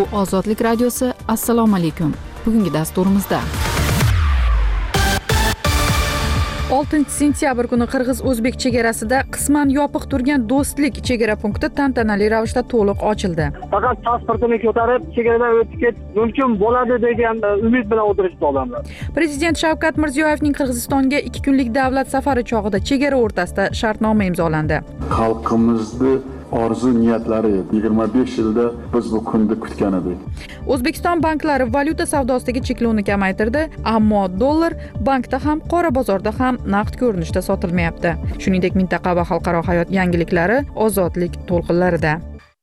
Bu Ozodlik radiosi. Assalomu alaykum. Bugungi dasturimizda 6-sentyabr kuni Qirg'iz-O'zbek chegarasida qisman yopiq turgan Do'stlik chegara punkti tantanali ravishda to'liq ochildi. Faqat pasportini ko'tarib chegaradan o'tib ketish mumkin bo'ladi degan umid bilan o'tirishdi odamlar. Prezident Shavkat Mirziyoyevning Qirg'izistonga 2 kunlik davlat safari chog'ida chegara o'rtasida shartnoma imzolandi. Xalqimizni orzu niyatlari 25 yilda biz bu kunni kutgan edik. O'zbekiston banklari valyuta savdosidagi cheklovni kamaytirdi, ammo dollar bankda ham, qora bozorda ham naqd ko'rinishda sotilmayapti. Shuningdek, mintaqa va xalqaro hayot yangiliklari Ozodlik to'lqinlarida.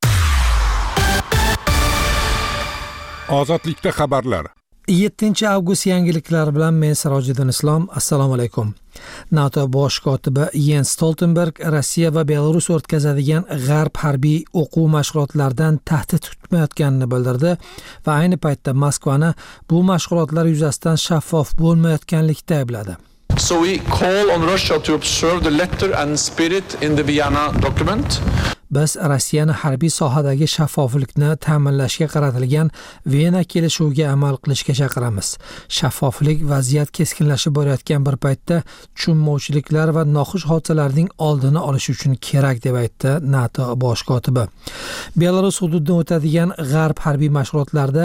Ozodlikda xabarlar. 7 avgust yangiliklari bilan men Sirojiddin Islom. Assalomu alaykum. NATO bosh kotibi Jens Stoltenberg Rossiya va Belarus o'tkazadigan g'arb harbiy o'quv mashg'ulotlaridan tahdid kutmayotganini bildirdi va ayni paytda Moskvani bu mashg'ulotlar yuzasidan shaffof bo'lmayotganlikda aybladi. So we call on Russia to observe the letter and spirit in the Vienna document. Biz Rossiyani harbiy sohadagi shaffoflikni ta'minlashga qaratilgan Viyana kelishuviga amal qilishga chaqiramiz. Shaffoflik vaziyat keskinlashib borayotgan bir paytda tushunmovchiliklar va noxush hodisalarning oldini olish uchun kerak deb aytdi NATO bosh kotibi. Belarus hududidan o'tadigan g'arb harbiy mashg'ulotlarida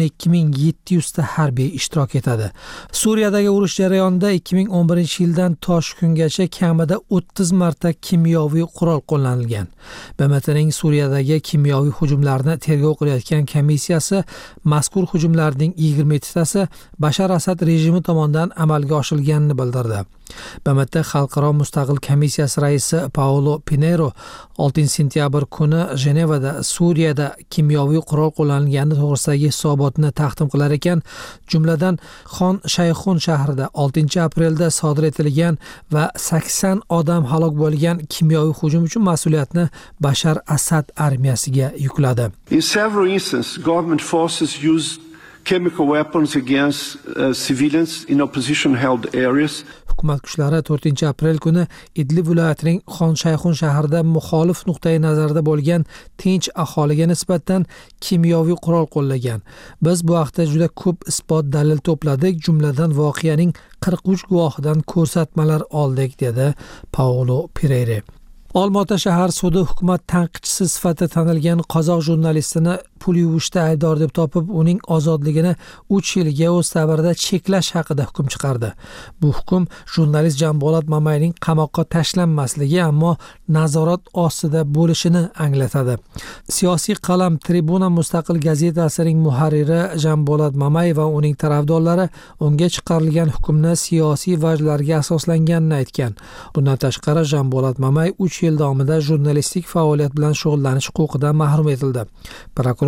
12700 ta harbiy ishtirok etadi. Suriyadagi urush jarayonida 2011-yildan tosh kungacha kamida 30 marta kimyoviy qurol qo'llanilgan. BMTning Suriyadagi kimyoviy hujumlarni tergov qilayotgan komissiyasi mazkur hujumlarning 27 tasi Bashar Asad rejimi tomonidan amalga oshirilganini bildirdi. BMT Xalqaro mustaqil komissiyasi raisi Paolo Pinheiro 6-sentyabr kuni Jenevada Suriyada kimyoviy qurol qo'llanilgani to'g'risidagi hisobotni taqdim qilar ekan, jumladan Xon Shayxun shahrida 6-aprelda sodir etilgan va 80 odam halok bo'lgan kimyoviy hujum uchun mas'uliyatni Bashar Asad armiyasiga yukladi. In several instances, government forces used chemical weapons against civilians in opposition-held areas. Hukumat kuchlari 4-aprel kuni Idlib viloyatining Xon Shayxun shahrida muxolif nuqtai nazarda bo'lgan tinch aholiga nisbatan kimyoviy qurol qo'llagan. Biz bu haqda juda ko'p isbot dalil to'pladik, jumladan voqeaning 43 guvohidan ko'rsatmalar oldik, dedi Paolo Pereira. Olmaota shahar sudi hukumat tanqidchisi sifatida tanilgan qozoq jurnalistini pul yuvishda aybdor deb topib, uning ozodligini 3 yilga o'z ta'birida cheklash haqida hukm chiqardi. Bu hukm jurnalist Janbolat Mamayning qamoqqa tashlanmasligi, ammo nazorat ostida bo'lishini anglatadi. Siyosiy qalam Tribuna mustaqil gazetasining muharriri Janbolat Mamay va uning tarafdorlari unga chiqarilgan hukmni siyosiy vajlarga asoslanganini aytgan. Bundan tashqari Janbolat Mamay 3 yil davomida jurnalistik faoliyat bilan shug'ullanish huquqidan mahrum etildi. Prokuror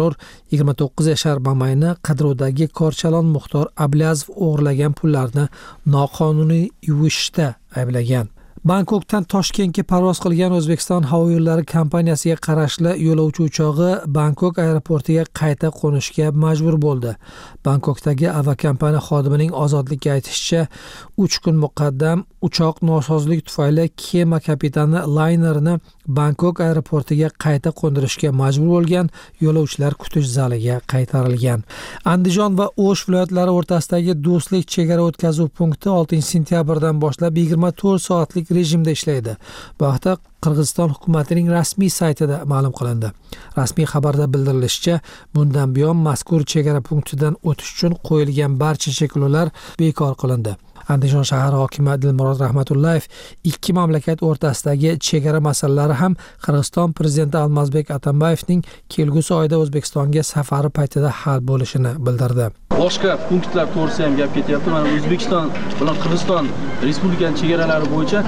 29 yashar Mamayni qidiruvdagi Korchalon Muxtor Ablazov o'g'irlagan pullarni noqonuniy yuvishda ayblagan. Bangkokdan Toshkentga parvoz qilgan O'zbekiston havo yo'llari kompaniyasiga qarashli yo'lovchi uchog'i Bangkok aeroportiga qayta qo'nishga majbur bo'ldi. Bangkokdagi aviakompaniya xodimining Ozodlikka aytishicha, 3 kun muqaddam uchoq nosozlik tufayli kema kapitani laynerini Bangkok aeroportiga qayta qo'ndirishga majbur bo'lgan, yo'lovchilar kutish zaliga qaytarilgan. Andijon va O'sh viloyatlari o'rtasidagi Do'stlik chegara o'tkazuv punkti 6-sentyabrdan boshlab 24 soatlik rejimda ishlaydi. Bu haqda Qirg'iziston hukumatining rasmiy saytida ma'lum qilindi. Rasmiy xabarda bildirilishicha, bundan buyon mazkur chegara punktidan o'tish uchun qo'yilgan barcha cheklovlar bekor qilindi. Andijon shahar hokimi Dilmurod Rahmatullayev ikki mamlakat o'rtasidagi chegara masalalari ham Qirg'iziston prezidenti Almazbek Atambayevning kelgusi oyda O'zbekistonga safari paytida hal bo'lishini bildirdi. Boshqa punktlar to'g'risida ham gap ketyapti. Mana O'zbekiston bilan Qirg'iziston respublikaning chegaralari bo'yicha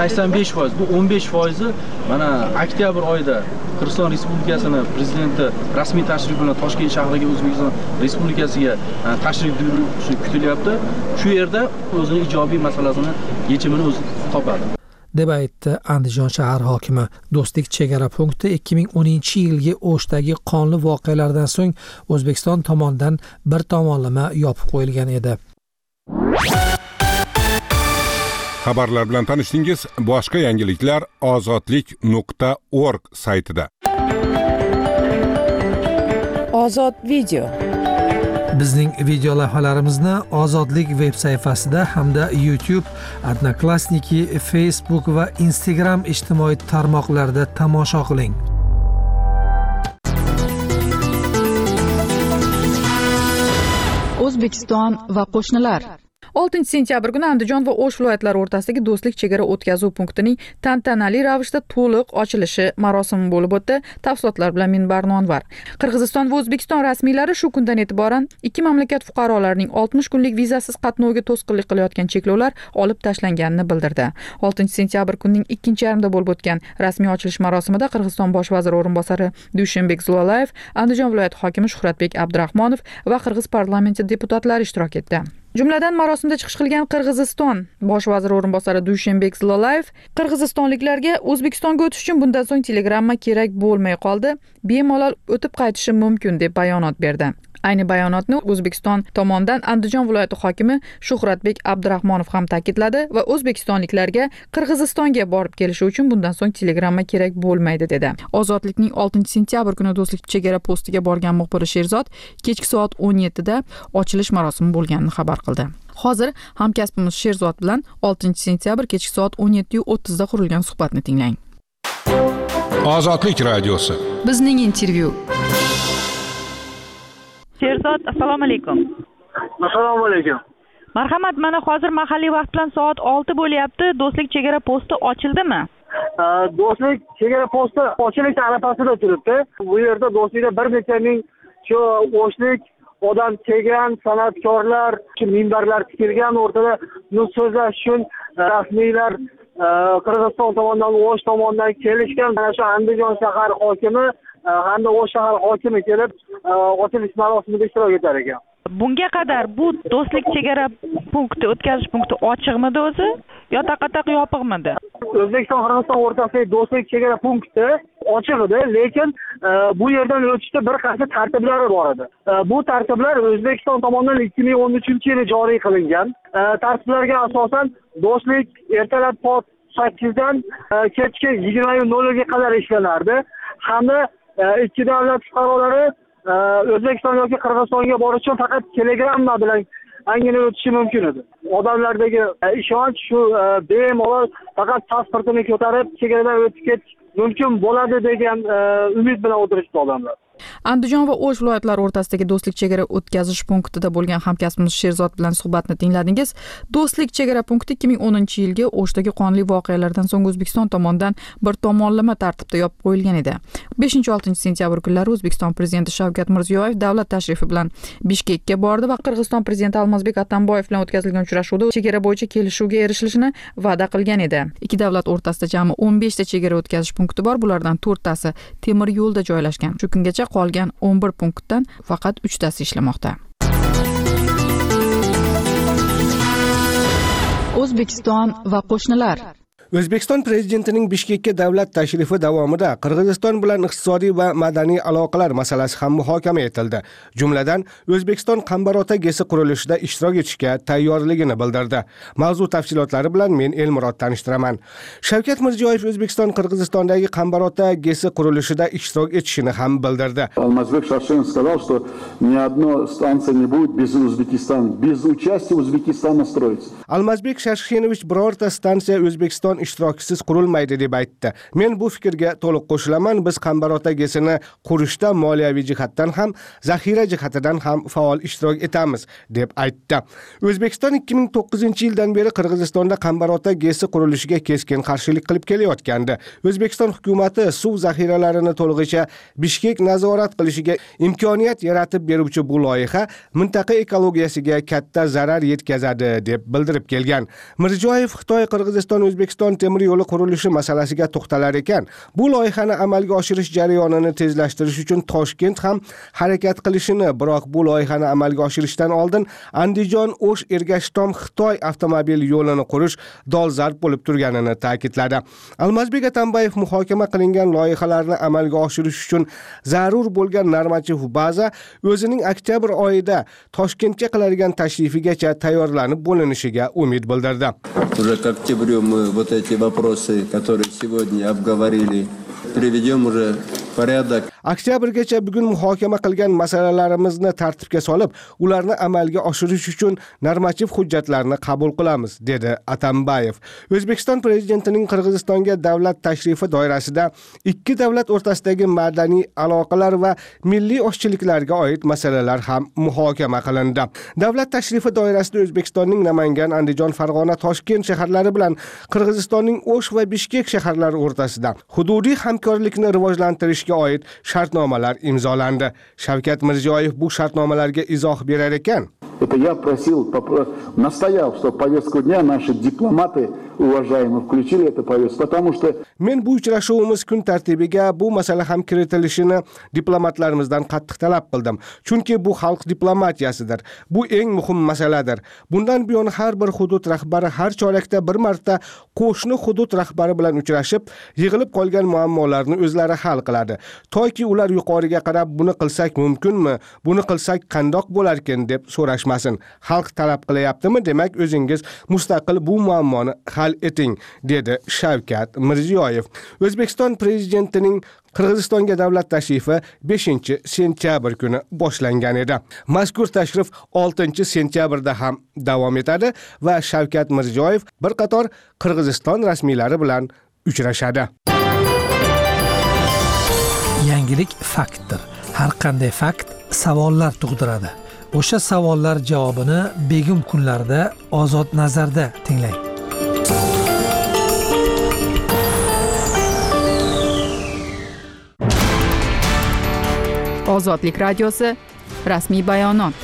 85%, bu 15% mana oktyabr oyida Qirg'iziston Respublikasini prezidenti rasmiy tashrif bilan Toshkent shahriga O'zbekiston Respublikasiga tashrif buyurishi kutilyapti. Shu yerda o'zining ijobiy masalasini yechimini o'zi topadi, deb aytdi Andijon shahar hokimi. Do'stlik chegara punkti 2010-yilgi O'shdagi qonli voqealardan so'ng O'zbekiston tomonidan bir tomonlama yopib qo'yilgan edi. Xabarlar bilan tanishdingiz. Boshqa yangiliklar ozodlik.org saytida. Ozod video. Bizning video lavhalarimizni Ozodlik veb sayfasida hamda YouTube, Odnoklassniki, Facebook va Instagram ijtimoiy tarmoqlarida tomosha qiling. O'zbekiston va qo'shnilar. 6 sentyabr kuni Andijon va O'sh viloyatlari o'rtasidagi do'stlik chegara o'tkazuv punktining tantanali ravishda to'liq ochilishi marosimi bo'lib o'tdi. Tafsilotlar bilan Minbar Nonvar. Qirg'iziston va O'zbekiston rasmiylari shu kundan e'tiboran ikki mamlakat fuqarolarining 60 kunlik vizasiz qatnoviga to'sqinlik qilayotgan cheklovlar olib tashlanganini bildirdi. 6 sentyabr kunining ikkinchi yarmida bo'lib o'tgan rasmiy ochilish marosimida Qirg'iziston bosh vaziri o'rinbosari Dushenbek Zulolayev, Andijon viloyati hokimi Shuhratbek Abdurahmonov va Qirg'iz parlamenti deputatlari ishtirok etdi. Jumladan marosimda chiqish qilgan Qirg'iziston bosh vaziri o'rinbosari Dushenbek Zulolayev qirg'izistonliklarga O'zbekistonga o'tish uchun bundan so'ng telegramma kerak bo'lmay qoldi, bemalol o'tib qaytishi mumkin deb bayonot berdi. Ayni bayonotni O'zbekiston tomonidan Andijon viloyati hokimi Shuhratbek Abdurahmonov ham ta'kidladi va o'zbekistonliklarga Qirg'izistonga borib kelishi uchun bundan so'ng telegramma kerak bo'lmaydi dedi. Ozodlikning 6 sentyabr kuni do'stlik chegara postiga borgan muxbiri Sherzod kechki soat 17 da ochilish marosimi bo'lganini xabar qildi. Hozir hamkasbimiz Sherzod bilan 6 sentyabr kechki soat 17:30 da qurilgan suhbatni tinglang. Ozodlik radiosi. Bizning intervyu. Sherzod, assalomu alaykum. Assalomu alaykum. Marhamat, mana hozir mahalliy vaqt bilan soat 6 bo'lyapti. Do'stlik chegara posti ochildimi? Do'stlik chegara posti ochilish arafasida turibdi. Bu yerda do'stlikda bir necha ming shu o'shlik odam kelgan, san'atkorlar, minbarlar tikilgan, o'rtada nutq so'zlash uchun rasmiylar Qirg'iziston tomonidan, O'sh tomonidan kelishgan. Mana shu Andijon shahar hokimi hamda O'sh shahar hokimi kelib ochilish marosimida ishtirok etar ekan. Bunga qadar bu do'stlik chegara punkti, o'tkazish punkti ochiqmidi o'zi yo taqataq yopiqmidi? O'zbekiston Qirg'iziston o'rtasidagi do'stlik chegara punkti ochiq edi, lekin bu yerdan o'tishda bir qancha tartiblari bor edi. Bu tartiblar O'zbekiston tomonidan 2013-yili joriy qilingan. Tartiblarga asosan do'stlik ertalab soat 8 dan kechki 20:00 ga qadar ishlanardi. Hamda ikki davlat fuqarolari O'zbekiston yoki Qirg'izistonga borish uchun faqat telegramma bilan angina o'tishi mumkin edi. Odamlardagi ishonch shu bemalol faqat pasportini ko'tarib chegaradan o'tib ketish mumkin bo'ladi degan umid bilan o'tirishdi odamlar. Andijon va O'sh viloyatlari o'rtasidagi do'stlik chegara o'tkazish punktida bo'lgan hamkasbimiz Sherzod bilan suhbatni tingladingiz. Do'stlik chegara punkti 2010-yilgi O'shdagi qonli voqealardan so'ng O'zbekiston tomonidan bir tomonlama tartibda yopib qo'yilgan edi. 5-6 sentyabr kunlari O'zbekiston prezidenti Shavkat Mirziyoyev davlat tashrifi bilan Bishkekka bordi va Qirg'iziston prezidenti Almazbek Atamboyev bilan o'tkazilgan uchrashuvda chegara bo'yicha kelishuvga erishilishini va'da qilgan edi. Ikki davlat o'rtasida jami 15 ta chegara o'tkazish punkti bor. Bulardan 4 tasi temir yo'lda joylashgan. Shu kungacha qolgan 11 punktdan faqat 3 tasi ishlamoqda. O'zbekiston va qo'shnilar. O'zbekiston prezidentining Bishkekka davlat tashrifi davomida Qirg'iziston bilan iqtisodiy va madaniy aloqalar masalasi ham muhokama etildi. Jumladan, O'zbekiston Qambarota GESi qurilishida ishtirok etishga tayyorligini bildirdi. Mavzu tafsilotlari bilan men Elmurod tanishtiraman. Shavkat Mirziyoyev O'zbekiston Qirg'izistondagi Qambarota GESi qurilishida ishtirok etishini ham bildirdi. Almazbek Shashkin сказал, что ни одной станции не будет без Узбекистана, без участия Узбекистана строится. Almazbek Shashkinovich birorta stansiya O'zbekiston ishtirokisiz qurilmaydi deb aytdi. Men bu fikrga to'liq qo'shilaman. Biz Qambarota GESini qurishda moliyaviy jihatdan ham, zaxira jihatidan ham faol ishtirok etamiz deb aytdi. O'zbekiston 2009-yildan beri Qirg'izistonda Qambarota GESi qurilishiga keskin qarshilik qilib kelayotgandi. O'zbekiston hukumatı suv zaxiralarini to'lig'icha Bishkek nazorat qilishiga imkoniyat yaratib beruvchi bu loyiha mintaqa ekologiyasiga katta zarar yetkazadi deb bildirib kelgan. Mirziyoyev Xitoy Qirg'iziston O'zbekiston temir yo'li qurilishi masalasiga to'xtalar ekan. Bu loyihani amalga oshirish jarayonini tezlashtirish uchun Toshkent ham harakat qilishini, biroq bu loyihani amalga oshirishdan oldin Andijon O'sh Ergashtom Xitoy avtomobil yo'lini qurish dolzarb bo'lib turganini ta'kidladi. Almazbek Atamboyev muhokama qilingan loyihalarni amalga oshirish uchun zarur bo'lgan normativ baza o'zining oktyabr oyida Toshkentga qiladigan tashrifigacha tayyorlanib bo'linishiga umid bildirdi. Уже к октябрю мы вот эти вопросы, которые сегодня обговорили, приведем уже в порядок. Oktyabrgacha bugun muhokama qilgan masalalarimizni tartibga solib, ularni amalga oshirish uchun normativ hujjatlarni qabul qilamiz, dedi Atambayev. O'zbekiston prezidentining Qirg'izistonga davlat tashrifi doirasida ikki davlat o'rtasidagi madaniy aloqalar va milliy oshchiliklarga oid masalalar ham muhokama qilindi. Davlat tashrifi doirasida O'zbekistonning Namangan, Andijon, Farg'ona, Toshkent shaharlari bilan Qirg'izistonning O'sh va Bishkek shaharlari o'rtasida hududiy hamkorlikni rivojlantirishga oid shartnomalar imzolandi. Shavkat Mirziyoyev bu shartnomalarga izoh berar ekan. Это я настоял, чтобы повестку дня наши дипломаты, уважаемые, включили эту повестку, потому что... Men bu uchrashuvimiz kun tartibiga bu masala ham kiritilishini diplomatlarimizdan qattiq talab qildim. Chunki bu xalq diplomatiyasidir. Bu eng muhim masaladir. Bundan buyon har bir hudud rahbari har chorakda bir marta qo'shni hudud rahbari bilan uchrashib, yig'ilib qolgan muammolarni o'zlari hal qiladi. Toki ular yuqoriga qarab buni qilsak mumkinmi, buni qilsak qandoq bo'larkin deb so'rashmasin. Xalq talab qilyaptimi, demak o'zingiz mustaqil bu muammoni hal eting, dedi Shavkat Mirziyoyev. O'zbekiston prezidentining Qirg'izistonga davlat tashrifi 5-sentyabr kuni boshlangan edi. Mazkur tashrif 6-sentyabrda ham davom etadi va Shavkat Mirziyoyev bir qator Qirg'iziston rasmiylari bilan uchrashadi. Yangilik faktdir. Har qanday fakt savollar tug'diradi. O'sha savollar javobini begim kunlarda Ozod nazarda tinglang. Ozodlik radiosi rasmiy bayonot.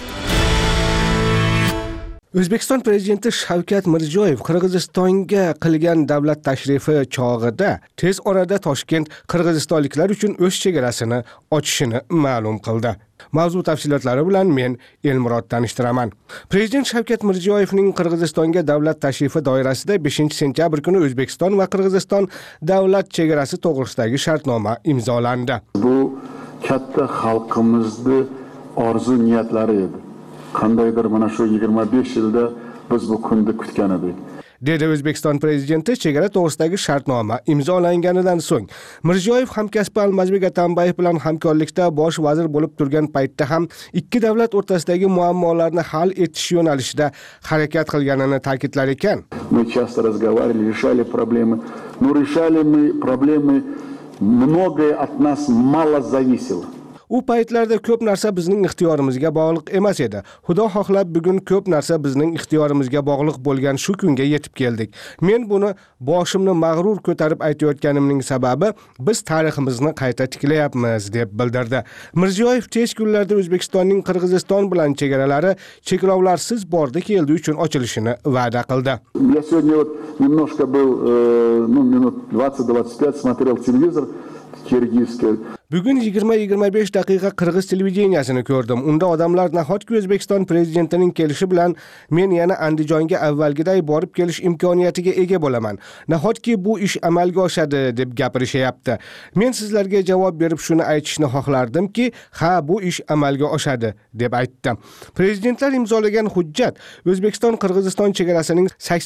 O'zbekiston prezidenti Shavkat Mirziyoyev Qirg'izistonga qilgan davlat tashrifi chog'ida tez orada Toshkent qirg'izistonliklar uchun o'z chegarasini ochishini ma'lum qildi. Mavzu tafsilotlari bilan men Elmurod tanishtiraman. Prezident Shavkat Mirziyoyevning Qirg'izistonga davlat tashrifi doirasida 5-sentyabr kuni O'zbekiston va Qirg'iziston davlat chegarasi to'g'risidagi shartnoma imzolandi. Bu katta xalqimizni orzu niyatlari edi. Qandaydir mana shu 25 yilda biz bu kunni kutgan edik. Dedi O'zbekiston prezidenti chegara to'g'risidagi shartnoma imzolanganidan so'ng. Mirziyoyev hamkasbi Almazbek Atambayev bilan hamkorlikda bosh vazir bo'lib turgan paytda ham ikki davlat o'rtasidagi muammolarni hal etish yo'nalishida harakat qilganini ta'kidlar ekan. Мы часто разговаривали, решали проблемы. Но решали мы проблемы, многое от нас мало зависело. U paytlarda ko'p narsa bizning ixtiyorimizga bog'liq emas edi. Xudo xohlab bugun ko'p narsa bizning ixtiyorimizga bog'liq bo'lgan shu kunga yetib keldik. Men buni boshimni mag'rur ko'tarib aytayotganimning sababi biz tariximizni qayta tiklayapmiz, deb bildirdi. Mirziyoyev tez kunlarda O'zbekistonning Qirg'iziston bilan chegaralari cheklovlarsiz bordi keldi uchun ochilishini va'da qildi. Я сегодня вот немножко был, минут 20-25 смотрел телевизор киргизский. Bugun 20-25 daqiqa Qirg'iz televideniyasini ko'rdim. Unda odamlar nahotki O'zbekiston prezidentining kelishi bilan men yana Andijonga avvalgiday borib kelish imkoniyatiga ega bo'laman. Nahotki bu ish amalga oshadi deb gapirishyapti. Men sizlarga javob berib shuni aytishni xohlardimki, ha, bu ish amalga oshadi deb aytdim. Prezidentlar imzolagan hujjat O'zbekiston Qirg'iziston chegarasining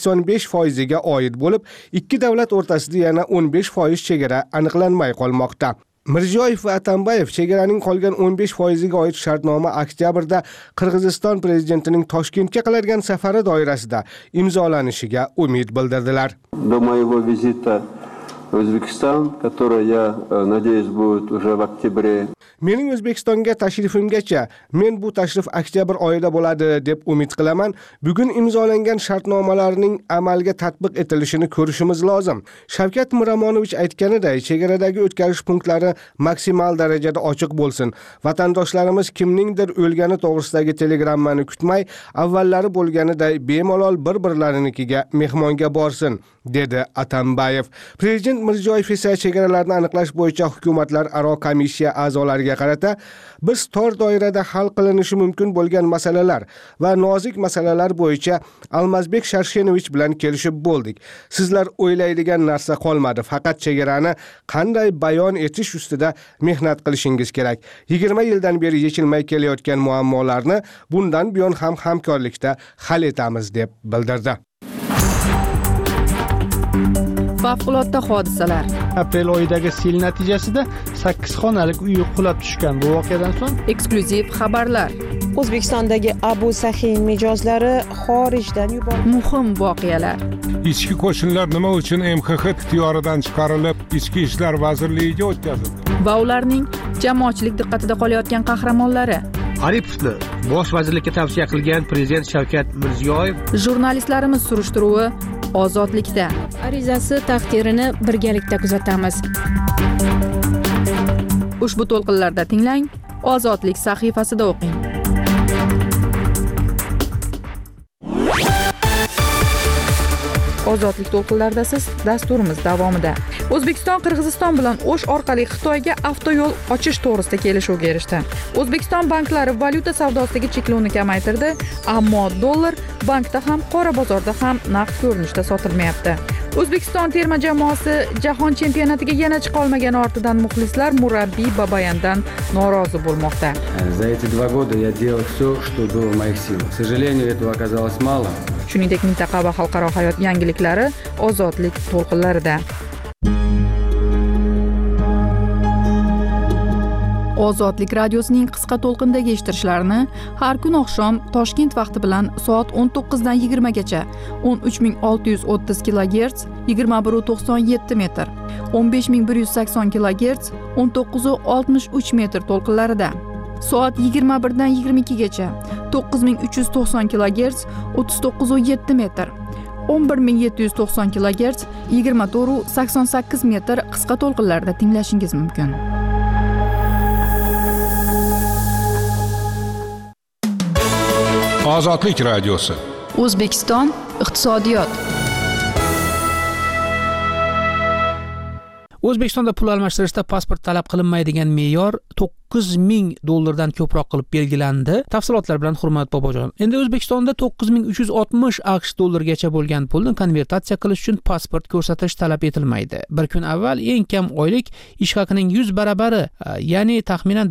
85% ga oid bo'lib, ikki davlat o'rtasida yana 15% chegara aniqlanmay qolmoqda. Mirziyoyev va Atambayev chegaraning qolgan 15% ga oid shartnoma oktyabrda Qirg'iziston prezidentining Toshkentga qiladigan safari doirasida imzolanishiga umid bildirdilar. До моего визита в Узбекистан, который, я надеюсь, будет уже в октябре. Mening O'zbekistonga tashrifimgacha, men bu tashrif oktyabr oyida bo'ladi deb umid qilaman. Bugun imzolangan shartnomalarning amalga tatbiq etilishini ko'rishimiz lozim. Shavkat Miramonovich aytganiday, chegaradagi o'tkazish punktlari maksimal darajada ochiq bo'lsin. Vatandoshlarimiz kimningdir o'lgani to'g'risidagi telegrammani kutmay, avvallari bo'lganiday bemalol bir-birlarinikiga mehmonga borsin, dedi Atambayev. Prezident Mirziyoyev esa chegaralarni aniqlash bo'yicha hukumatlar aro komissiya a'zolariga qarata biz tor doirada hal qilinishi mumkin bo'lgan masalalar va nozik masalalar bo'yicha Almazbek Sharshenovich bilan kelishib bo'ldik. Sizlar o'ylaydigan narsa qolmadi, faqat chegarani qanday bayon etish ustida mehnat qilishingiz kerak. 20 yildan beri yechilmay kelayotgan muammolarni bundan buyon ham hamkorlikda hal etamiz deb bildirdi. Favqulodda hodisalar. Aprel oyidagi sel natijasida 8 xonalik uy qulab tushgan. Bu voqeadan so'ng eksklyuziv xabarlar. O'zbekistondagi Abu Sahin mijozlari xorijdan yuborildi. Muhim voqealar. Ichki qo'shinlar nima uchun MXX ixtiyoridan chiqarilib, Ichki ishlar vazirligiga o'tkazildi? Va ularning jamoatchilik diqqatida qolayotgan qahramonlari. Aripovni bosh vazirlikka tavsiya qilgan prezident Shavkat Mirziyoyev. Jurnalistlarimiz surishtiruvi Ozodlikda. Arizasi taqdirini birgalikda kuzatamiz. Ushbu to'lqinlarda tinglang, Ozodlik sahifasida o'qing. Ozodlik to'lqinlarida siz dasturimiz davomida. O'zbekiston Qirg'iziston bilan O'sh orqali Xitoyga avtoyo'l ochish to'g'risida kelishuvga erishdi. O'zbekiston banklari valyuta savdosidagi cheklovni kamaytirdi, ammo dollar bankda ham, qora bozorda ham naqd ko'rinishda sotilmayapti. O'zbekiston terma jamoasi jahon chempionatiga yana chiqa olmagani ortidan muxlislar murabbiy Babayandan norozi bo'lmoqda. За эти 2 года я делал все, что было в моих силах. К сожалению, этого оказалось мало. Shuningdek, mintaqa va xalqaro hayot yangiliklari Ozodlik to'lqinlarida. Ozodlik radiosining qisqa to'lqindagi eshittirishlarini har kun oqshom Toshkent vaqti bilan soat 19 dan 20 gacha 13630 kHz 2197 metr, 15180 kHz 1963 metr to'lqinlarida, soat 21 dan 22 gacha 9390 kHz 3907 metr, 11790 kHz 2488 metr qisqa to'lqinlarda tinglashingiz mumkin. Ozodlik radiosi. O'zbekiston iqtisodiyot. O'zbekistonda pul almashtirishda pasport talab qilinmaydigan me'yor $9000 ko'proq qilib belgilandi. Tafsilotlar bilan Hurmat Bobojon. Endi O'zbekistonda $9360 gacha bo'lgan pulni konvertatsiya qilish uchun pasport ko'rsatish talab etilmaydi. Bir kun avval eng kam oylik ish haqining 100 barabari, ya'ni taxminan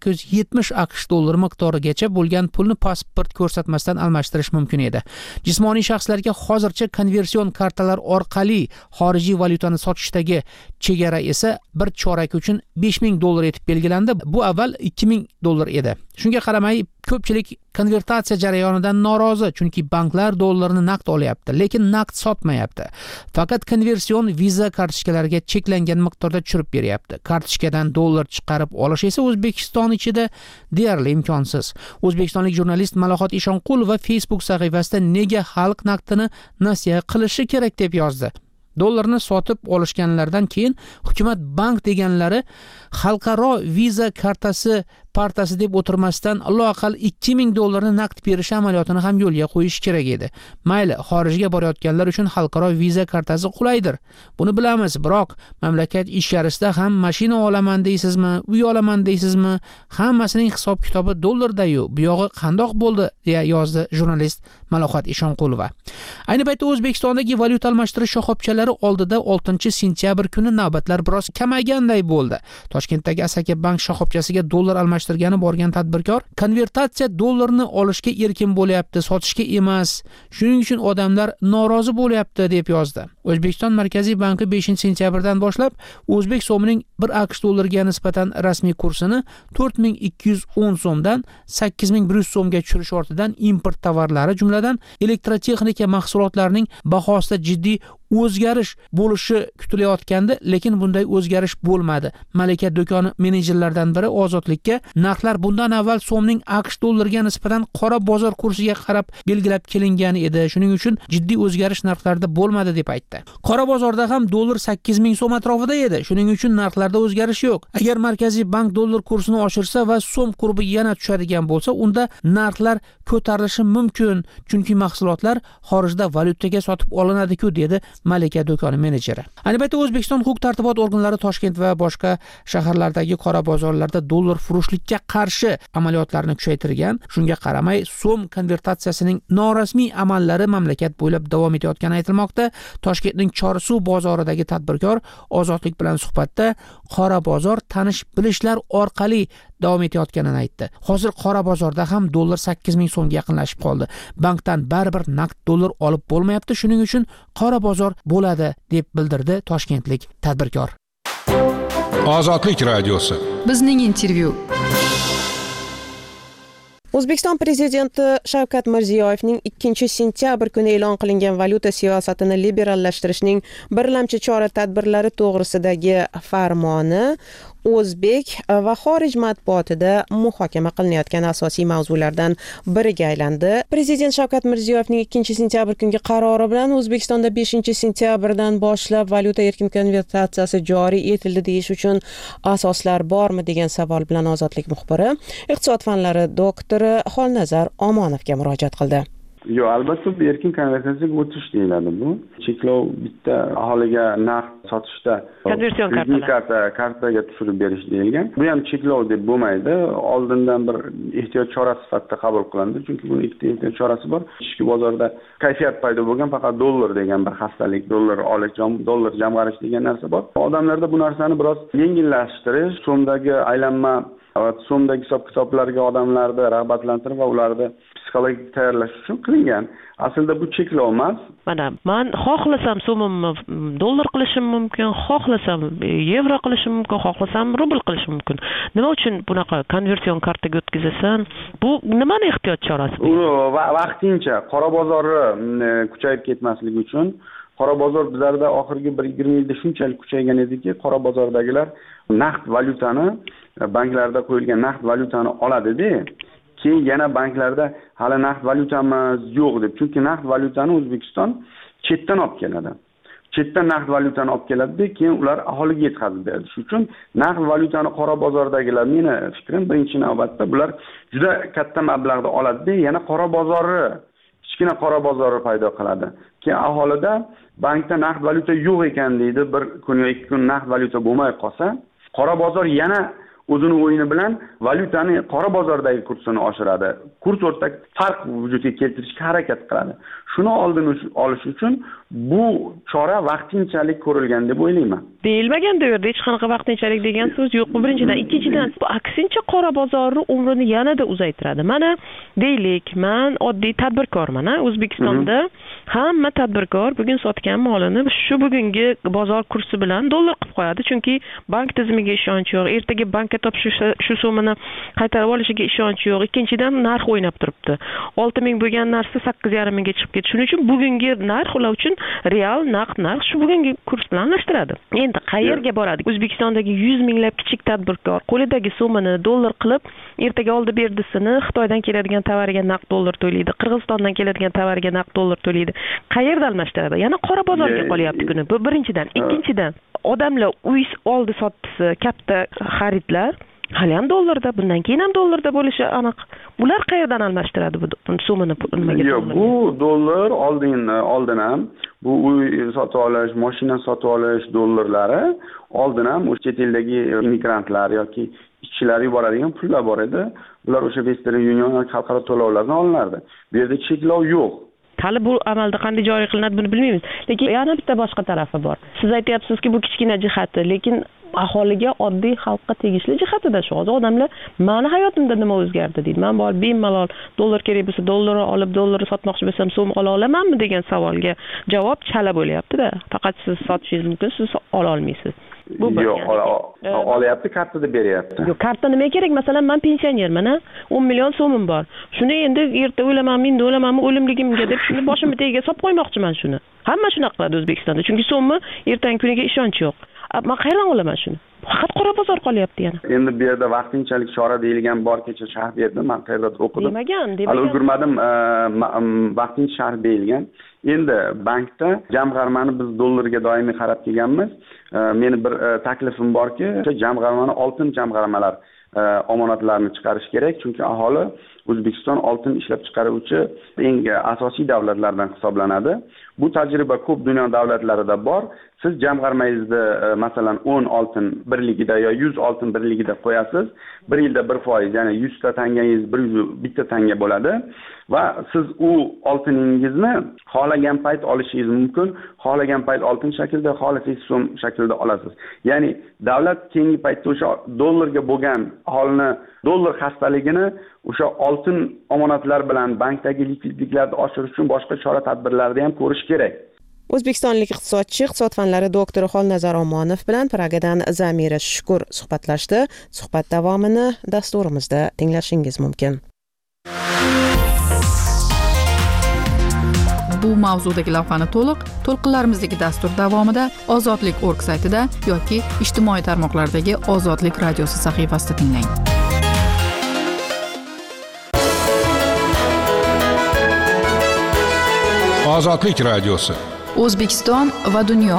$1870 miqdorigacha bo'lgan pulni pasport ko'rsatmasdan almashtirish mumkin edi. Jismoniy shaxslarga hozircha konversion kartalar orqali xorijiy valyutani sotishdagi chegara esa bir chorak uchun $5000 etib belgilandi. Bu avval $2000 edi. Shunga qaramay, ko'pchilik konvertatsiya jarayonidan norozi, chunki banklar dollarni naqd olyapti, lekin naqd sotmayapti. Faqat konversion viza kartochkalariga cheklangan miqdorda tushirib beryapti. Kartochkadan dollar chiqarib olish esa O'zbekiston ichida deyarli imkonsiz. O'zbekistonlik jurnalist Malohat Ishonqulova Facebook sahifasida nega xalq naqdini nasiya qilishi kerak deb yozdi. Dollarni sotib olishganlardan keyin hukumat bank deganlari xalqaro viza kartasi partasi deb o'tirmasdan loaqal $2000 naqd berish amaliyotini ham yo'lga qo'yish kerak edi. Mayli, xorijga borayotganlar uchun xalqaro viza kartasi qulaydir. Buni bilamiz, biroq mamlakat ichkarisida ham mashina olaman deysizmi, uy olaman deysizmi, hammasining hisob-kitobi dollarda-yu. Bu yog'i qandoq bo'ldi, deya yozdi jurnalist Malohat Ishonqulova. Ayni paytda O'zbekistondagi valyuta almashtirish shoxobchalari oldida 6-sentyabr kuni navbatlar biroz kamayganday bo'ldi. Toshkentdagi Asaka bank shoxobchasiga dollar almashtirgani borgan tadbirkor konvertatsiya dollarni olishga erkin bo'lyapti, sotishga emas. Shuning uchun odamlar norozi bo'lyapti deb yozdi. O'zbekiston Markaziy banki 5-sentyabrdan boshlab o'zbek so'mining 1 AQSh dollariga nisbatan rasmiy kursini 4210 so'mdan 8100 so'mga tushirish ortidan import tovarlari, jumladan elektrotexnika mahsulotlarining bahosida jiddiy o'zgarish bo'lishi kutilayotgandi, lekin bunday o'zgarish bo'lmadi. Malika do'koni menejerlaridan biri Ozodlikka narxlar bundan avval so'mning AQSh dollariga nisbatan qora bozor kursiga qarab belgilab kelingan edi. Shuning uchun jiddiy o'zgarish narxlarda bo'lmadi deb aytdi. Qora bozorda ham dollar 8000 so'm atrofida edi. Shuning uchun narxlarda o'zgarish yo'q. Agar Markaziy bank dollar kursini oshirsa va so'm kurbi yana tushadigan bo'lsa, unda narxlar ko'tarilishi mumkin, chunki mahsulotlar xorijda valyutaga sotib olinadi-ku, dedi Malika do'koni menejeri. Ayni paytda O'zbekiston huquq-tartibot organlari Toshkent va boshqa shaharlardagi qora bozorlarda dollar furushlikka qarshi amaliyotlarni kuchaytirgan. Shunga qaramay, so'm konvertatsiyasining norasmiy amallari mamlakat bo'ylab davom etayotgani aytilmoqda. Toshkentning Chorsuv bozoridagi tadbirkor Ozodlik bilan suhbatda qora bozor tanish-bilishlar orqali davom etayotganini aytdi. Hozir qora bozorda ham dollar 8000 so'mga yaqinlashib qoldi. Bankdan baribir naqd dollar olib bo'lmayapti. Shuning uchun qora bozor tadbirkor bo'ladi, deb bildirdi toshkentlik tadbirkor. Ozodlik radiosi. Bizning intervyu. O'zbekiston prezidenti Shavkat Mirziyoyevning 2-sentyabr kuni e'lon qilingan valyuta siyosatini liberallashtirishning birlamchi chora-tadbirlari to'g'risidagi farmoni o'zbek va xorij matbuotida muhokama qilinayotgan asosiy mavzulardan biriga aylandi. Prezident Shavkat Mirziyoyevning 2-sentyabr kungi qarori bilan O'zbekistonda 5-sentyabrdan boshlab valyuta erkin konvertatsiyasi joriy etildi deyish uchun asoslar bormi degan savol bilan Ozodlik muxbiri, iqtisod fanlari doktori Xolnazar Omonovga murojaat qildi. Yo'q, albatta bu erkin konvertatsiyaga o'tish deyiladi bu. Cheklov bitta aholiga naqd sotishda konversion kartaga tushirib berish deyilgan. Bu ham cheklov deb bo'lmaydi. Oldindan bir ehtiyot chorasi sifatida qabul qilindi, chunki buning ikkita ehtiyot chorasi bor. Ichki bozorda kayfiyat paydo bo'lgan, faqat dollar degan bir xastalik, dollar olish, dollar jamg'arish degan narsa bor. Odamlarda bu narsani biroz yengillashtirish, so'mdagi aylanma va so'mdagi hisob-kitoblarga odamlarni rag'batlantirib va ularni psixologik tayyorlash uchun qilingan. Aslida bu cheklov emas. Mana men xohlasam so'mimni dollar qilishim mumkin, xohlasam yevro qilishim mumkin, xohlasam rubl qilishim mumkin. Nima uchun bunaqa konversion kartaga o'tkazasan? Bu nimani ehtiyot chorasi? Vaqtincha qora bozorni kuchayib ketmasligi uchun. Qora bozor bizlarda oxirgi 1-20 yilda shunchalik kuchaygan ediki, qora bozordagilar naqd valyutani, banklarda qo'yilgan naqd valyutani oladi-da, keyin yana banklarda hali naqd valyutamiz yo'q deb, chunki naqd valyutani O'zbekiston chetdan olib keladi. Chetdan naqd valyutani olib keladi-da, keyin ular aholiga yetkazib beradi. Shuning uchun naqd valyutani qora bozordagilar, meni fikrim birinchi navbatda bular juda katta mablag'da oladi-da, yana qora bozorni, kichkina qora bozorni paydo qiladi. Keyin aholida bankda naqd valyuta yo'q ekan deydi, bir kun yoki 2 kun naqd valyuta bo'lmay qolsa, qora bozor yana o'zini o'yini bilan valyutani qora bozordagi kursini oshiradi. Kurs o'rtak farq vujudga keltirishga harakat qiladi. Shuni oldini olish uchun bu chora vaqtinchalik ko'rilgan deb o'ylayman. Deyilmagan-da u yerda hech qanaqa vaqtinchalik degan so'z yo'q. Bu birinchidan, ikkinchidan, bu aksincha qora bozorning umrini yanada uzaytiradi. Mana deylik, men oddiy tadbirkorman, O'zbekistonda hamma tadbirkor bugun sotgan molini shu bugungi bozor kursi bilan dollar qilib qo'yadi, chunki bank tizimiga ishonch yo'q. Ertaga bankka topshirsa shu so'mini qaytarib olishiga ishonch yo'q. Ikkinchidan, narx o'ynab turibdi. 6000 bo'lgan narsa 8500 mingga chiqib ketdi. Shuning uchun bugungi narx ular uchun real naqd narx shu bugungi kurs bilan almashtiradi. Endi qayerga boradi? O'zbekistondagi 100 minglab kichik tadbirkor qo'lidagi so'mini dollar qilib, ertaga oldi berdisini Xitoydan keladigan tovariga naqd dollar to'laydi, Qirg'izistondan keladigan tovariga naqd dollar to'laydi. Qayerda almashtiradi? Yana qora bozorga qolyapti kuni. Bu birinchidan. Ikkinchidan, odamlar uy oldi sotdisi, katta xaridlar hali ham dollarda, bundan keyin ham dollarda bo'lishi aniq. Ular qayerdan almashtiradi bu so'mini nimaga? Yo'q, bu dollar oldin ham bu uy sotib olish, mashina sotib olish dollarlari oldin ham o'sha chet eldagi immigrantlar yoki ishchilar yuboradigan pullar bor edi. Ular o'sha Western Union xalqaro to'lovlardan olinardi. Bu yerda cheklov yo'q. Hali bu amalda qanday joriy qilinadi buni bilmaymiz. Lekin yana bitta boshqa tarafi bor. Siz aytyapsizki, bu kichkina jihati, lekin aholiga, oddiy xalqqa tegishli jihatida shu. Hozir odamlar meni hayotimda nima o'zgardi deydi. Men bor bemalol dollar kerak bo'lsa dollarni olib, dollarni sotmoqchi bo'lsam so'm ola olamanmi degan savolga javob chala bo'lyapti-da. Faqat siz sotishingiz mumkin, siz ola olmaysiz. Yo'q, olyapti, kartada beryapti. Yo'q, karta nimaga kerak? Masalan, men pensionerman, 10 million so'mim bor. Shuni endi erta o'lamanmi, endi o'lamanmi, o'limligimga deb shuni boshimga tagiga solib qo'ymoqchiman shuni. Hamma shunaqa qiladi O'zbekistonda, chunki so'mni ertangi kuniga ishonch yo'q. Men qayerdan olaman shuni? Faqat qora bozor qolyapti yana. Endi bu yerda vaqtinchalik chora deyilgan bor, kecha sharh berdim, men qayerdadir o'qidim. Demagan. Hali ulgurmadim, vaqtincha sharh berilgan. Endi bankda jamg'armani biz dollarga doimiy qarab kelganmiz. Meni bir taklifim borki, jamg'armani oltin jamg'armalar omonatlarni chiqarish kerak, chunki aholi O'zbekiston oltin ishlab chiqaruvchi eng asosiy davlatlardan hisoblanadi. Bu tajriba ko'p dunyo davlatlarida bor. Siz jamg'armangizni masalan 10 oltin birligida yo 100 oltin birligida qo'yasiz. 1 yilda 1%, ya'ni 100 ta tangangiz 101 tanga bo'ladi va siz u oltiningizni xohlagan payt olishingiz mumkin. Xohlagan payt oltin shaklda, xohlasangiz so'm shaklda olasiz. Ya'ni davlat keyingi paytda o'sha dollarga bo'lgan aholini dollar xastaligini o'sha oltin omonatlar bilan bankdagi likvidliklarni oshirish uchun boshqa chora-tadbirlarni ham ko'rish kerak. O'zbekistonlik iqtisodchi, iqtisod fanlari doktori Xolnazar Omonov bilan Pragadan Zamira Shukur suhbatlashdi. Suhbat davomini dasturimizda tinglashingiz mumkin. Bu mavzudagi lavhani to'lqinlarimizdagi dastur davomida ozodlik.org saytida yoki ijtimoiy tarmoqlardagi Ozodlik radiosi sahifasida tinglang. Ozodlik radiosi. O'zbekiston va dunyo.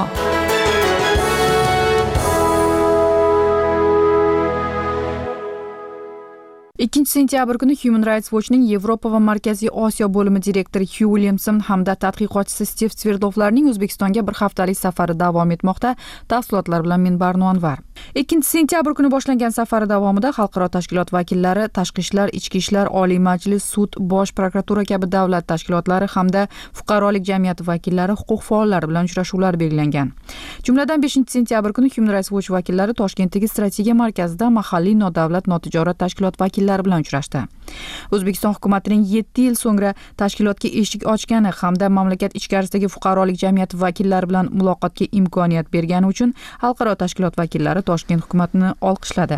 2 sentyabr kuni Human Rights Watch'ning Yevropa va Markaziy Osiyo bo'limi direktori Hugh Williamson hamda tadqiqotchisi Steve Svirdlovlarning O'zbekistonga bir haftalik safari davom etmoqda. Tafsilotlar bilan men Barno Anvar. 2 sentyabr kuni boshlangan safari davomida xalqaro tashkilot vakillari, tashqi ishlar, ichki ishlar, Oliy Majlis, sud, bosh prokuratura kabi davlat tashkilotlari hamda fuqarolik jamiyati vakillari, huquq faollari bilan uchrashuvlar belgilangan. Jumladan 5 sentyabr kuni Human Rights Watch vakillari Toshkentdagi strategiya markazida mahalliy nodavlat notijorat tashkilot vakillari bilan uchrashdi. O'zbekiston hukumatining 7 yil so'ngra tashkilotga eshik ochgani hamda mamlakat ichkarisidagi fuqarolik jamiyati vakillari bilan muloqotga imkoniyat bergani uchun xalqaro tashkilot vakillari Toshkent hukumatini olqishladi.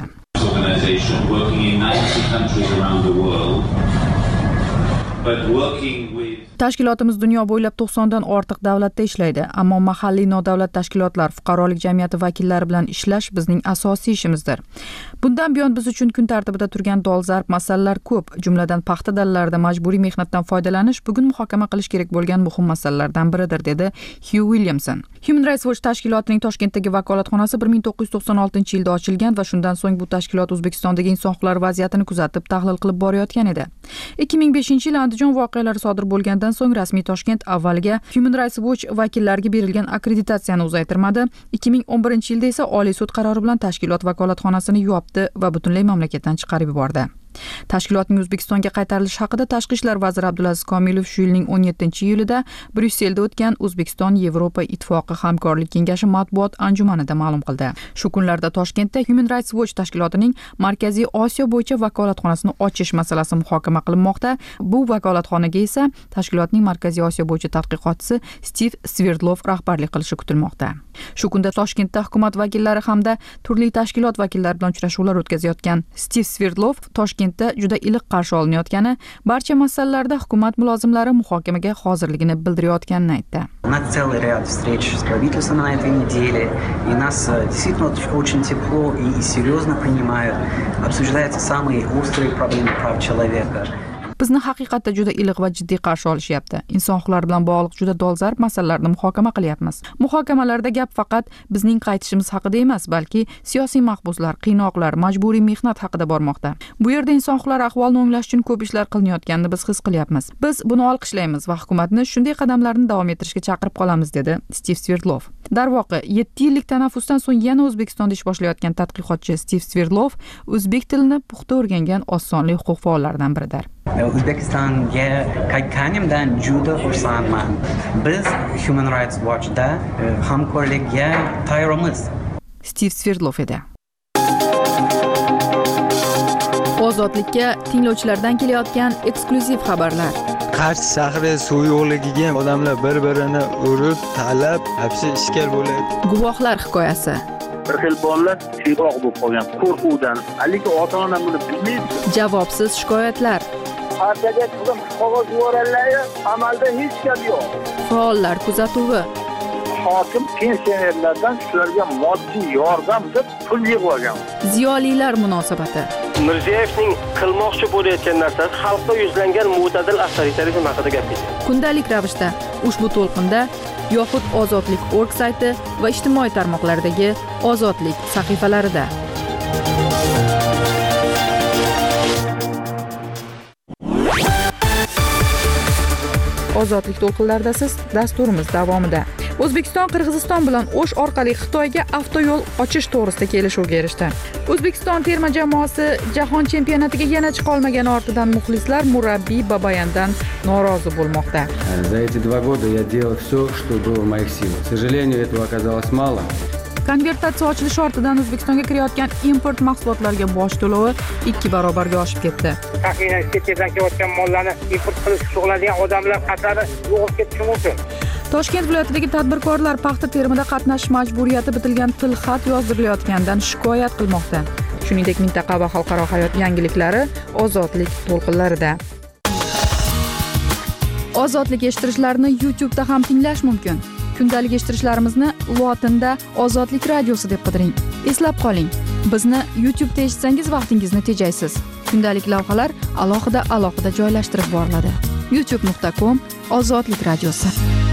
Tashkilotimiz dunyo bo'ylab 90 dan ortiq davlatda ishlaydi, ammo mahalliy nodavlat tashkilotlar, fuqarolik jamiyati vakillari bilan ishlash bizning asosiy ishimizdir. Bundan buyon biz uchun kun tartibida turgan dolzarb masalalar ko'p, jumladan paxta dalalarida majburiy mehnatdan foydalanish bugun muhokama qilish kerak bo'lgan muhim masalalardan biridir, dedi Hugh Williamson. Human Rights Watch tashkilotining Toshkentdagi vakolatxonasi 1996-yilda ochilgan va shundan so'ng bu tashkilot O'zbekistondagi inson huquqlari vaziyatini kuzatib, tahlil qilib borayotgan edi. 2005-yil Andijon voqealari sodir bo'lgandan so'ng rasmiy Toshkent avvaliga Human Rights Watch vakillariga berilgan akkreditatsiyani uzaytirmadi. 2011-yilda esa Oliy sud qarori bilan tashkilot vakolatxonasini yopdi va butunlay mamlakatdan chiqarib yubordi. Tashkilotning O'zbekistonga qaytarilishi haqida Tashqi ishlar vaziri Abdulaziz Komilov shu yilning 17-iyulida Bryusselda o'tgan O'zbekiston Yevropa ittifoqi hamkorlik kengashi matbuot anjumanida ma'lum qildi. Shu kunlarda Toshkentda Human Rights Watch tashkilotining Markaziy Osiyo bo'yicha vakolatxonasini ochish masalasi muhokama qilinmoqda. Bu vakolatxonaga esa tashkilotning Markaziy Osiyo bo'yicha tadqiqotchisi Steve Svirdlov rahbarlik qilishi kutilmoqda. Shu kunda Toshkentda hukumat vakillari hamda turli tashkilot vakillari bilan uchrashuvlar o'tkazayotgan Steve Svirdlov Toshkentda juda iliq qarshi olinayotgani, barcha masalalarda hukumat mulozimlari muhokamaga hozirligini bildirayotganini aytdi. У нас целый ряд встреч с правительством на этой неделе, и нас действительно очень тепло и серьезно принимают. Обсуждаются самые острые проблемы прав человека. Bizni haqiqatda juda iliq va jiddiy qarshi olishyapti. Inson huquqlari bilan bog'liq juda dolzarb masalalarni muhokama qilyapmiz. Muhokamalarda gap faqat bizning qaytishimiz haqida emas, balki siyosiy mahbuslar, qiynoqlar, majburiy mehnat haqida bormoqda. Bu yerda inson huquqlari ahvolini o'nglash uchun ko'p ishlar qilinayotganini biz his qilyapmiz. Biz buni olqishlaymiz va hukumatni shunday qadamlarni davom ettirishga chaqirib qolamiz, dedi Steve Svirdlov. Darvoqe, 7 yillik tanaffusdan so'ng yana O'zbekistonda ish boshlayotgan tadqiqotchi Steve Svirdlov o'zbek tilini puxta o'rgangan osonlik huquq faollaridan biridir. O'zbekistonga qaytganimdan juda xursandman. Biz Human Rights Watch'da hamkorlikka tayyormiz. Steve Svirdlov edi. Ozodlikka tinglovchilardan kelayotgan eksklyuziv xabarlar. Qarshi shahri suv yo'qligiga odamlar bir-birini urib, talab, hapsi ishkal bo'ladi. Guvohlar hikoyasi. Bir xil bolalar tiyroq bo'lib qolgan qo'rquvdan. Lekin ota-ona buni bilmaydi. Javobsiz shikoyatlar. Partiyaga qizim qog'oz yuborganlar, amalda hech gap yo'q. Faollar kuzatuvi. Hokim pensionerlardan shularga moddiy yordam deb pul yig'ib olgan. Ziyolilar munosabati. Mirziyoyevning qilmoqchi bo'layotgan narsasi xalqda yuzlangan mo'tadil avtoritarizm haqida gapirdi. Kundalik ravishda ushbu to'lqinda yoxud ozodlik.org sayti va ijtimoiy tarmoqlardagi Ozodlik sahifalarida. Ozodlik to'lqinlarida siz dasturimiz davomida. O'zbekiston Qirg'iziston bilan O'sh orqali Xitoyga avtoyo'l ochish to'g'risida kelishuvga erishdi. O'zbekiston terma jamoasi jahon chempionatiga yana chiqa olmagani ortidan muxlislar murabbiy Babayandan norozi bo'lmoqda. За эти 2 года я делал все, что было в моих силах. К сожалению, этого оказалось мало. Konvertatsiya ochilishi ortidan O'zbekistonga kirayotgan import mahsulotlarga boj to'lovi 2 barobarga oshib ketdi. Taxminan chetdan kelayotgan mollarni import qilish shug'ullanadigan odamlar qatori yo'qolib ketishi mumkin. Toshkent viloyatidagi tadbirkorlar paxta terimida qatnashish majburiyati bitilgan tilxat yozdirilayotganidan shikoyat qilmoqda. Shuningdek, mintaqa va xalqaro hayot yangiliklari ozodlik to'lqinlarida. Ozodlik eshittirishlarini YouTube'da ham tinglash mumkin. Kundalik eshittirishlarimizni lotinda Ozodlik radiosi deb qidiring. Eslab qoling, bizni YouTube'da eshitsangiz vaqtingizni tejaysiz. Kundalik lavhalar alohida joylashtirib boriladi. youtube.com Ozodlik radiosi.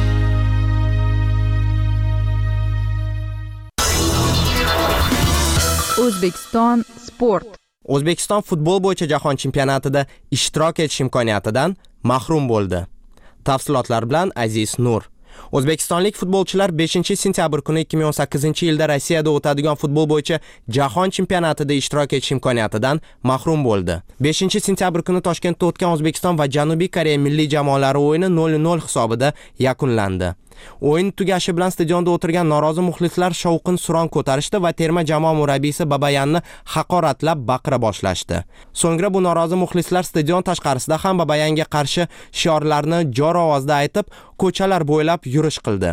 O'zbekiston sport. O'zbekiston futbol bo'yicha jahon chempionatida ishtirok etish imkoniyatidan mahrum bo'ldi. Tafsilotlar bilan Aziz Nur. O'zbekistonlik futbolchilar 5-sentyabr kuni 2018-yilda Rossiyada o'tadigan futbol bo'yicha jahon chempionatida ishtirok etish imkoniyatidan mahrum bo'ldi. 5-sentyabr kuni Toshkentda o'tgan O'zbekiston va Janubiy Koreya milliy jamoalari o'yini 0-0 hisobida yakunlandi. O'yin tugashi bilan stadionda o'tirgan norozi muxlislar shovqin-suron ko'tarishdi va terma jamoa murabbiysi Babayanni haqoratlab baqira boshlashdi. So'ngra bu norozi muxlislar stadion tashqarisida ham Babayanga qarshi shiorlarni jor ovozda aytib, ko'chalar bo'ylab yurish qildi.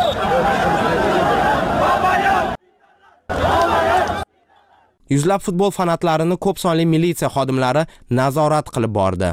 Yuzlab futbol fanatlarini ko'p sonli militsiya xodimlari nazorat qilib bordi.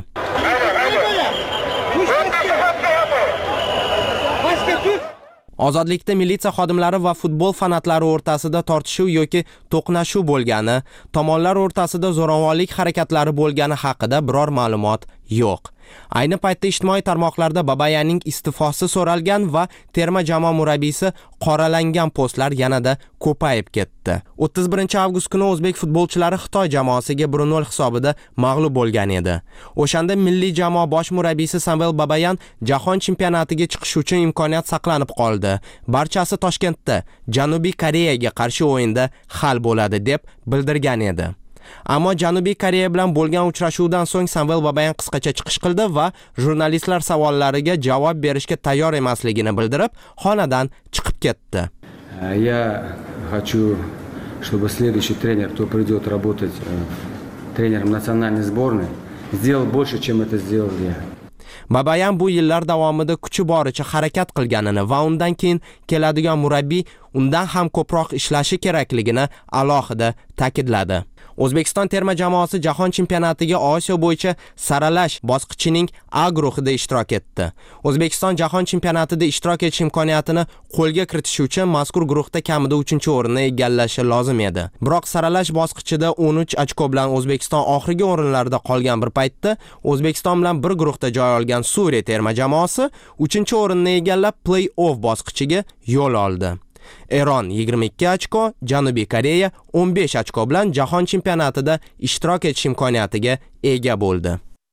Ozodlikda militsiya xodimlari va futbol fanatlari o'rtasida tortishuv yoki to'qnashuv bo'lgani, tomonlar o'rtasida zo'ravonlik harakatlari bo'lgani haqida biror ma'lumot yo'q. Ayni paytda ijtimoiy tarmoqlarda Babayanning iste'fosi so'ralgan va terma jamoa murabbiysi qoralangan postlar yanada ko'payib ketdi. 31-avgust kuni o'zbek futbolchilari Xitoy jamoasiga 1-0 hisobida mag'lub bo'lgan edi. O'shanda milliy jamoa bosh murabbiysi Samvel Babayan jahon chempionatiga chiqish uchun imkoniyat saqlanib qoldi. Barchasi Toshkentda Janubiy Koreyaga qarshi o'yinda hal bo'ladi deb bildirgan edi. Ammo Janubiy Koreya bilan bo'lgan uchrashuvdan so'ng Samvel Babayan qisqacha chiqish qildi va jurnalistlar savollariga javob berishga tayyor emasligini bildirib, xonadan chiqib ketdi. Я хочу, чтобы следующий тренер, кто придет работать тренером национальной сборной, сделал больше, чем это сделал я. Babayan bu yillar davomida kuchi boricha harakat qilganini va undan keyin keladigan murabbiy undan ham ko'proq ishlashi kerakligini alohida ta'kidladi. O'zbekiston terma jamoasi jahon chempionatiga Osiyo bo'yicha saralash bosqichining A guruhida ishtirok etdi. O'zbekiston jahon chempionatida ishtirok etish imkoniyatini qo'lga kiritish uchun mazkur guruhda kamida 3-o'rinni egallashi lozim edi. Biroq saralash bosqichida 13 ochko bilan O'zbekiston oxirgi o'rinlarda qolgan bir paytda O'zbekiston bilan bir guruhda joy olgan Suriya terma jamoasi 3-o'rinni egallab play-off bosqichiga yo'l oldi. Eron 22 ochko, Janubiy Koreya 15 ochko bilan jahon chempionatida ishtirok etish imkoniyatiga ega bo'ldi.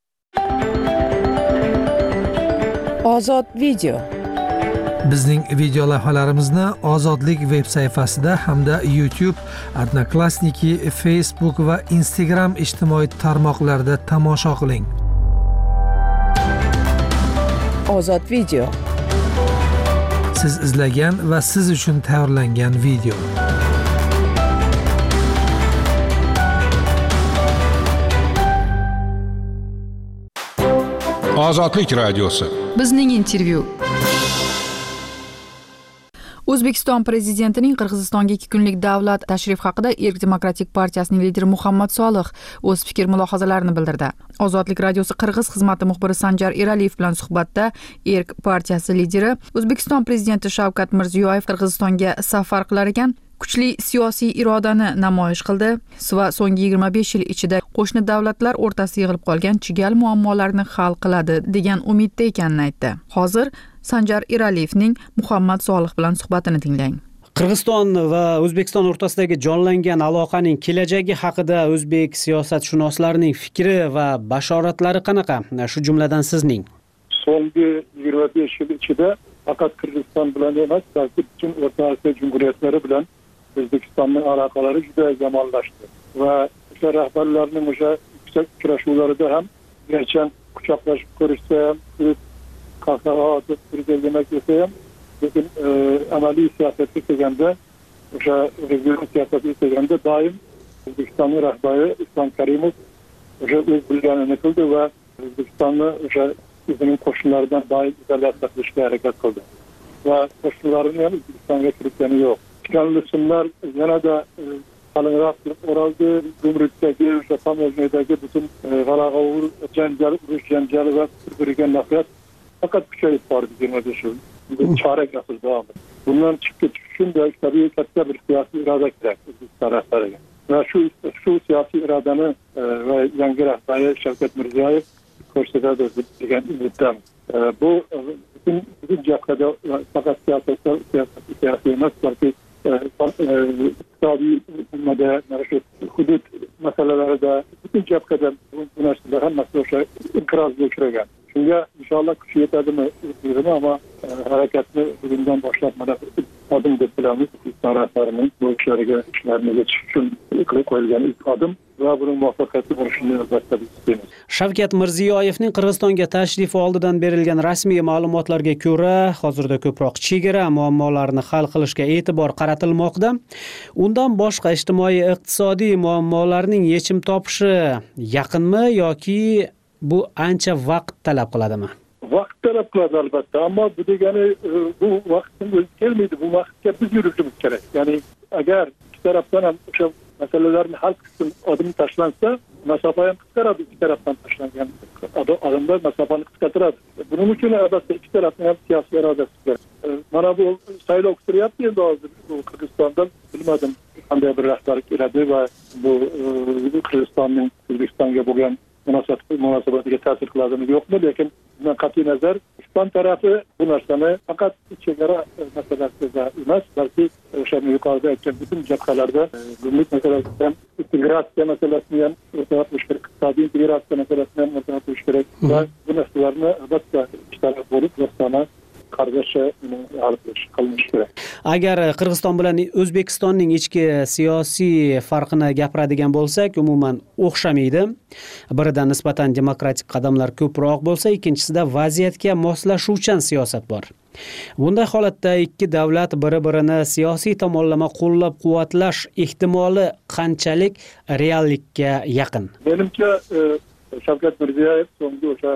Ozod video. Bizning video lavhalarimizni Ozodlik veb sayfasida hamda YouTube, Odnoklassniki, Facebook va Instagram ijtimoiy tarmoqlarida tomosha qiling. Ozod video. Siz izlagan va siz uchun tayyorlangan video. Ozodlik radiosi. Bizning intervyu. O'zbekiston prezidentining Qirg'izistonga 2 kunlik davlat tashrif haqida Erk demokratik partiyasining lideri Muhammad Solih o'z fikr-mulohazalarini bildirdi. Ozodlik radiosi Qirg'iz xizmati muxbiri Sanjar Eraliyev bilan suhbatda Erk partiyasi lideri O'zbekiston prezidenti Shavkat Mirziyoyev Qirg'izistonga safar qilar ekan, kuchli siyosiy irodani namoyish qildi va so'nggi 25 yil ichida qo'shni davlatlar o'rtasida yig'ilib qolgan chigal muammolarni hal qiladi degan umidda ekanini aytdi. Hozir Sanjar Eraliyevning Muhammad Solih bilan suhbatini tinglang. Qirg'iziston va O'zbekiston o'rtasidagi jonlangan aloqaning kelajagi haqida o'zbek siyosatshunoslarining fikri va bashoratlari qanaqa? Shu jumladan sizning. So'nggi 25 yil ichida faqat Qirg'iziston bilan emas, balki butun O'rta Osiyo jumhuriyatlari bilan O'zbekistonning aloqalari juda yomonlashdi va o'sha rahbarlarning o'sha yuksak uchrashuvlarida ham gerçekten quchoqlashib ko'rishsa ham, qahqaha otib birga yemak yesa ham, lekin amaliy siyosatga kelganda, o'sha regional siyosatga kelganda doim O'zbekistonning rahbari Islom Karimov o'sha o'z bilganini qildi va O'zbekistonni o'sha o'zining qo'shnilaridan doim izolyatsiya qilishga harakat qildi. va qo'shnilarini ham O'zbekistonga kiritgani yo'q. Tikanli simlar yanada qalinroq o'raldi. Gumrukdagi o'sha Tamozniyadagi butun g'ala-g'ovur, janjal, urush janjali va bir-biriga nafrat faqat kuchayib bordi 25 yil. Chorak asr davomida. Bundan chiqib ketish uchun tabiiy katta bir siyosiy iroda kerak O'zbekiston rahbariga. Va shu siyosiy irodani va yangi rahbari Shavkat Mirziyoyev ko'rsatadi degan umiddamiz. Bu butun jabhada faqat siyosiy emas, balki iqtisodiy hudud masalalarida butun jabhada bu narsalar hammasi o'sha inqirozga uchragan. Shunga inshaalloh kuchi yetadimi bilmayman, ammo harakatni bugundan boshlab mana odim deb bilamiz. O'zbekiston rahbarining bu ishlarni yechish uchun qilib qo'yilgan ilk odim va buning muvaffaqiyatli bo'lishini albatta biz istaymiz. Shavkat Mirziyoyevning Qirg'izistonga tashrifi oldidan berilgan rasmiy ma'lumotlarga ko'ra, hozirda ko'proq chegara muammolarini hal qilishga e'tibor qaratilmoqda. Undan boshqa ijtimoiy iqtisodiy muammolarning yechim topishi yaqinmi yoki bu ancha vaqt talab qiladimi? Vaqt talab qiladi albatta, ammo bu degani bu vaqtning o'zi kelmaydi. Bu vaqtga biz yurishimiz kerak. Ya'ni agar ikki tarafdan ham o'sha masalalarni hal qilishga odim tashlansa, masofa ham qisqaradi. Ikki tarafdan tashlangan odamlar masofani qisqartiradi. Buning uchun albatta ikki tarafning ham siyosiy irodasi kerak. Mana bu saylov kutiryapti endi hozir bu Qirg'izistondan, bilmadim qanday bir rahbar keladi va bu Qirg'izistonning O'zbekistonga bo'lgan munosabatiga ta'sir qiladimi yo'qmi, lekin bundan qat'iy nazar O'zbekiston tarafi bu narsani faqat chegara masalasida emas, balki o'sha yuqorida aytgan butun jabhalarda gumruk masalasida ham, integratsiya masalasini ham o'rtaga qo'yish kerak, iqtisodiy integratsiya masalasini ham o'rtaga qo'yish kerak va bu narsalarni albatta ikki taraf bo'lib do'stona qardoshcha hal qilinishi kerak. Agar Qirg'iziston bilan O'zbekistonning ichki siyosiy farqini gapiradigan bo'lsak, umuman o'xshamaydi. Biridan nisbatan demokratik qadamlar ko'proq bo'lsa, ikkinchisida vaziyatga moslashuvchan siyosat bor. Bunday holatda ikki davlat bir-birini siyosiy tomonlama qo'llab-quvvatlash ehtimoli qanchalik reallikka yaqin? Menimcha Shavkat Mirziyoyev so'nggi o'sha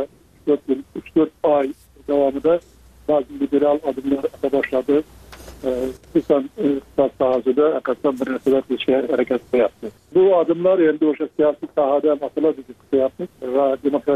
3-4 oy davomida ba'zi liberal odamlar ata boshladi. Xususan iqtisod sohasida aqasdan bir narsalar qilishga harakat qilyapti. Bu odamlar endi o'sha siyosiy sohada masala qilyapmiz va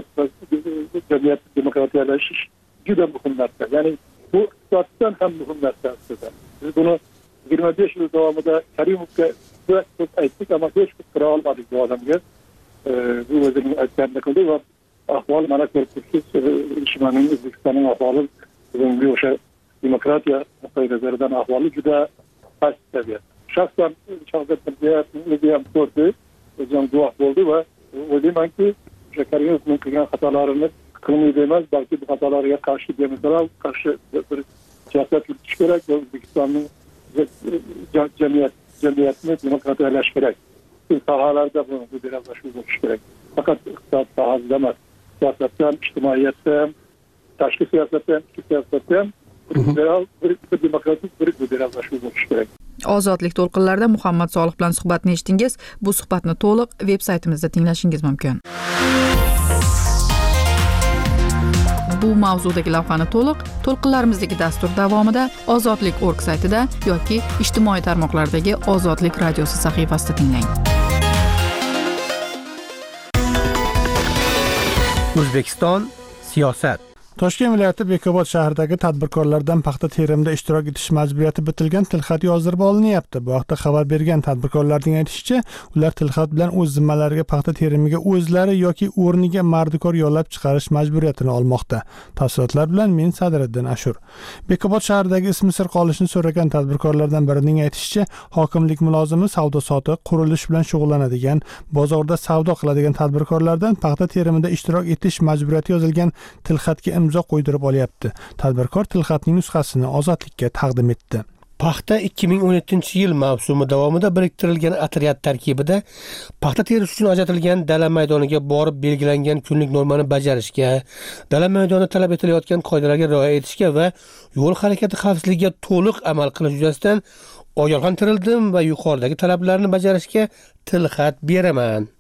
jamiyat demokratiyalashish juda muhim narsa. Ya'ni bu iqtisoddan ham muhim narsa aslida. Biz buni 25 yil davomida Karimovga ko'p aytdik, ammo hech kim qila olmadik bu odamga. Bu o'zining aytganini qildi va ahvol mana ko'rib turibsiz, O'zbekistonning ahvoli bugungi o'sha demokratiya nuqtai nazaridan ahvoli juda past saviyada. Shaxsan Shavkat Mirziyoyevning o'zi ham ko'rdi, o'zi ham guvoh bo'ldi va o'ylaymanki, o'sha Karimovning qilgan xatolarini qilmaydi emas, balki bu xatolarga qarshi demoral, qarshi bir siyosat yuritish kerak va O'zbekistonning jamiyatni demokratiyalash kerak. Sohalarda bu liberallashuv bo'lishi kerak. Faqat iqtisod sohasida emas, siyosatda ham, ijtimoiyatda ham, tashqi siyosatda ham, ichki siyosatda ham liberal, bir demokratik, bir liberallashuv bo'lishi kerak. Ozodlik to'lqinlarida Muhammad Solih bilan suhbatni eshitdingiz. Bu suhbatni to'liq veb-saytimizda tinglashingiz mumkin. Bu mavzudagi lavhani to'lqinlarimizdagi dastur davomida ozodlik.org saytida yoki ijtimoiy tarmoqlardagi Ozodlik radiosi sahifasida tinglang. O'zbekiston siyosat. Toshkent viloyati Bekobod shahridagi tadbirkorlardan paxta terimida ishtirok etish majburiyati bitilgan tilxat yozdirib olinyapti. Bu haqda xabar bergan tadbirkorlarning aytishicha, ular tilxat bilan o'z zimmalariga paxta terimiga o'zlari yoki o'rniga mardikor yollab chiqarish majburiyatini olmoqda. Tafsilotlar bilan men Sadriddin Ashur. Bekobod shahridagi ismi sir qolishini so'ragan tadbirkorlardan birining aytishicha, hokimlik mulozimi savdo-sotiq, qurilish bilan shug'ullanadigan, bozorda savdo qiladigan tadbirkorlardan paxta terimida ishtirok etish majburiyati yozilgan tilxatga imzo qo'ydirib olyapti. Tadbirkor tilxatning nusxasini Ozodlikka taqdim etdi. Paxta 2017-yil mavsumi davomida biriktirilgan otryad tarkibida paxta terish uchun ajratilgan dala maydoniga borib belgilangan kunlik normani bajarishga, dala maydoni talab etilayotgan qoidalarga rioya etishga va yo'l harakati xavfsizligiga to'liq amal qilish yuzasidan ogohlantirildim va yuqoridagi talablarni bajarishga tilxat beraman.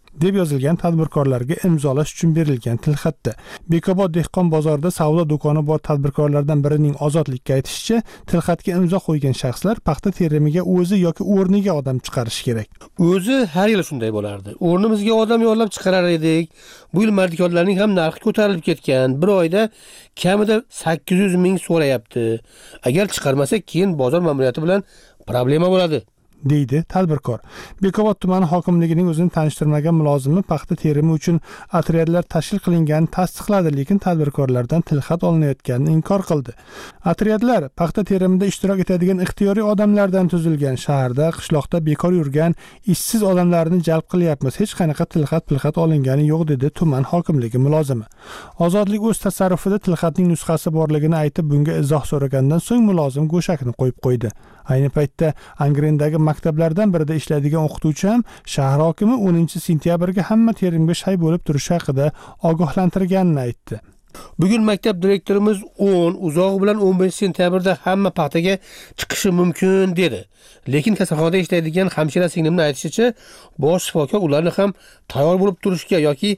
deb yozilgan tadbirkorlarga imzolash uchun berilgan tilxatda. Bekobod dehqon bozorida savdo do'koni bor tadbirkorlardan birining Ozodlikka aytishicha, tilxatga imzo qo'ygan shaxslar paxta terimiga o'zi yoki o'rniga odam chiqarishi kerak. O'zi har yil shunday bo'lardi. O'rnimizga odam yollab chiqarar edik. Bu yil mardikorlarning ham narxi ko'tarilib ketgan. Bir oyda kamida 800 ming so'rayapti. Agar chiqarmasak, keyin bozor ma'muriyati bilan problema bo'ladi, deydi tadbirkor. Bekobod tumani hokimligining o'zini tanishtirmagan mulozimi paxta terimi uchun otryadlar tashkil qilinganini tasdiqladi, lekin tadbirkorlardan tilxat olinayotganini inkor qildi. Otryadlar paxta terimida ishtirok etadigan ixtiyoriy odamlardan tuzilgan, shaharda, qishloqda bekor yurgan ishsiz odamlarni jalb qilyapmiz. Hech qanaqa tilxat olingani yo'q, dedi tuman hokimligi mulozimi. Ozodlik o'z tasarrufida tilxatning nusxasi borligini aytib, bunga izoh so'ragandan so'ng mulozim go'shakni qo'yib qo'ydi. Ayni paytda Angrendagi maktablardan birida ishlaydigan o'qituvchi ham shahar hokimi 10-sentyabrga hamma terimga shay bo'lib turishi haqida ogohlantirganini aytdi. Bugun maktab direktorimiz 10, uzog'i bilan 15-sentyabrda hamma paxtaga chiqishi mumkin dedi. Lekin kasalxonada ishlaydigan hamshira singlimning aytishicha, bosh shifokor ularni ham tayyor bo'lib turishga yoki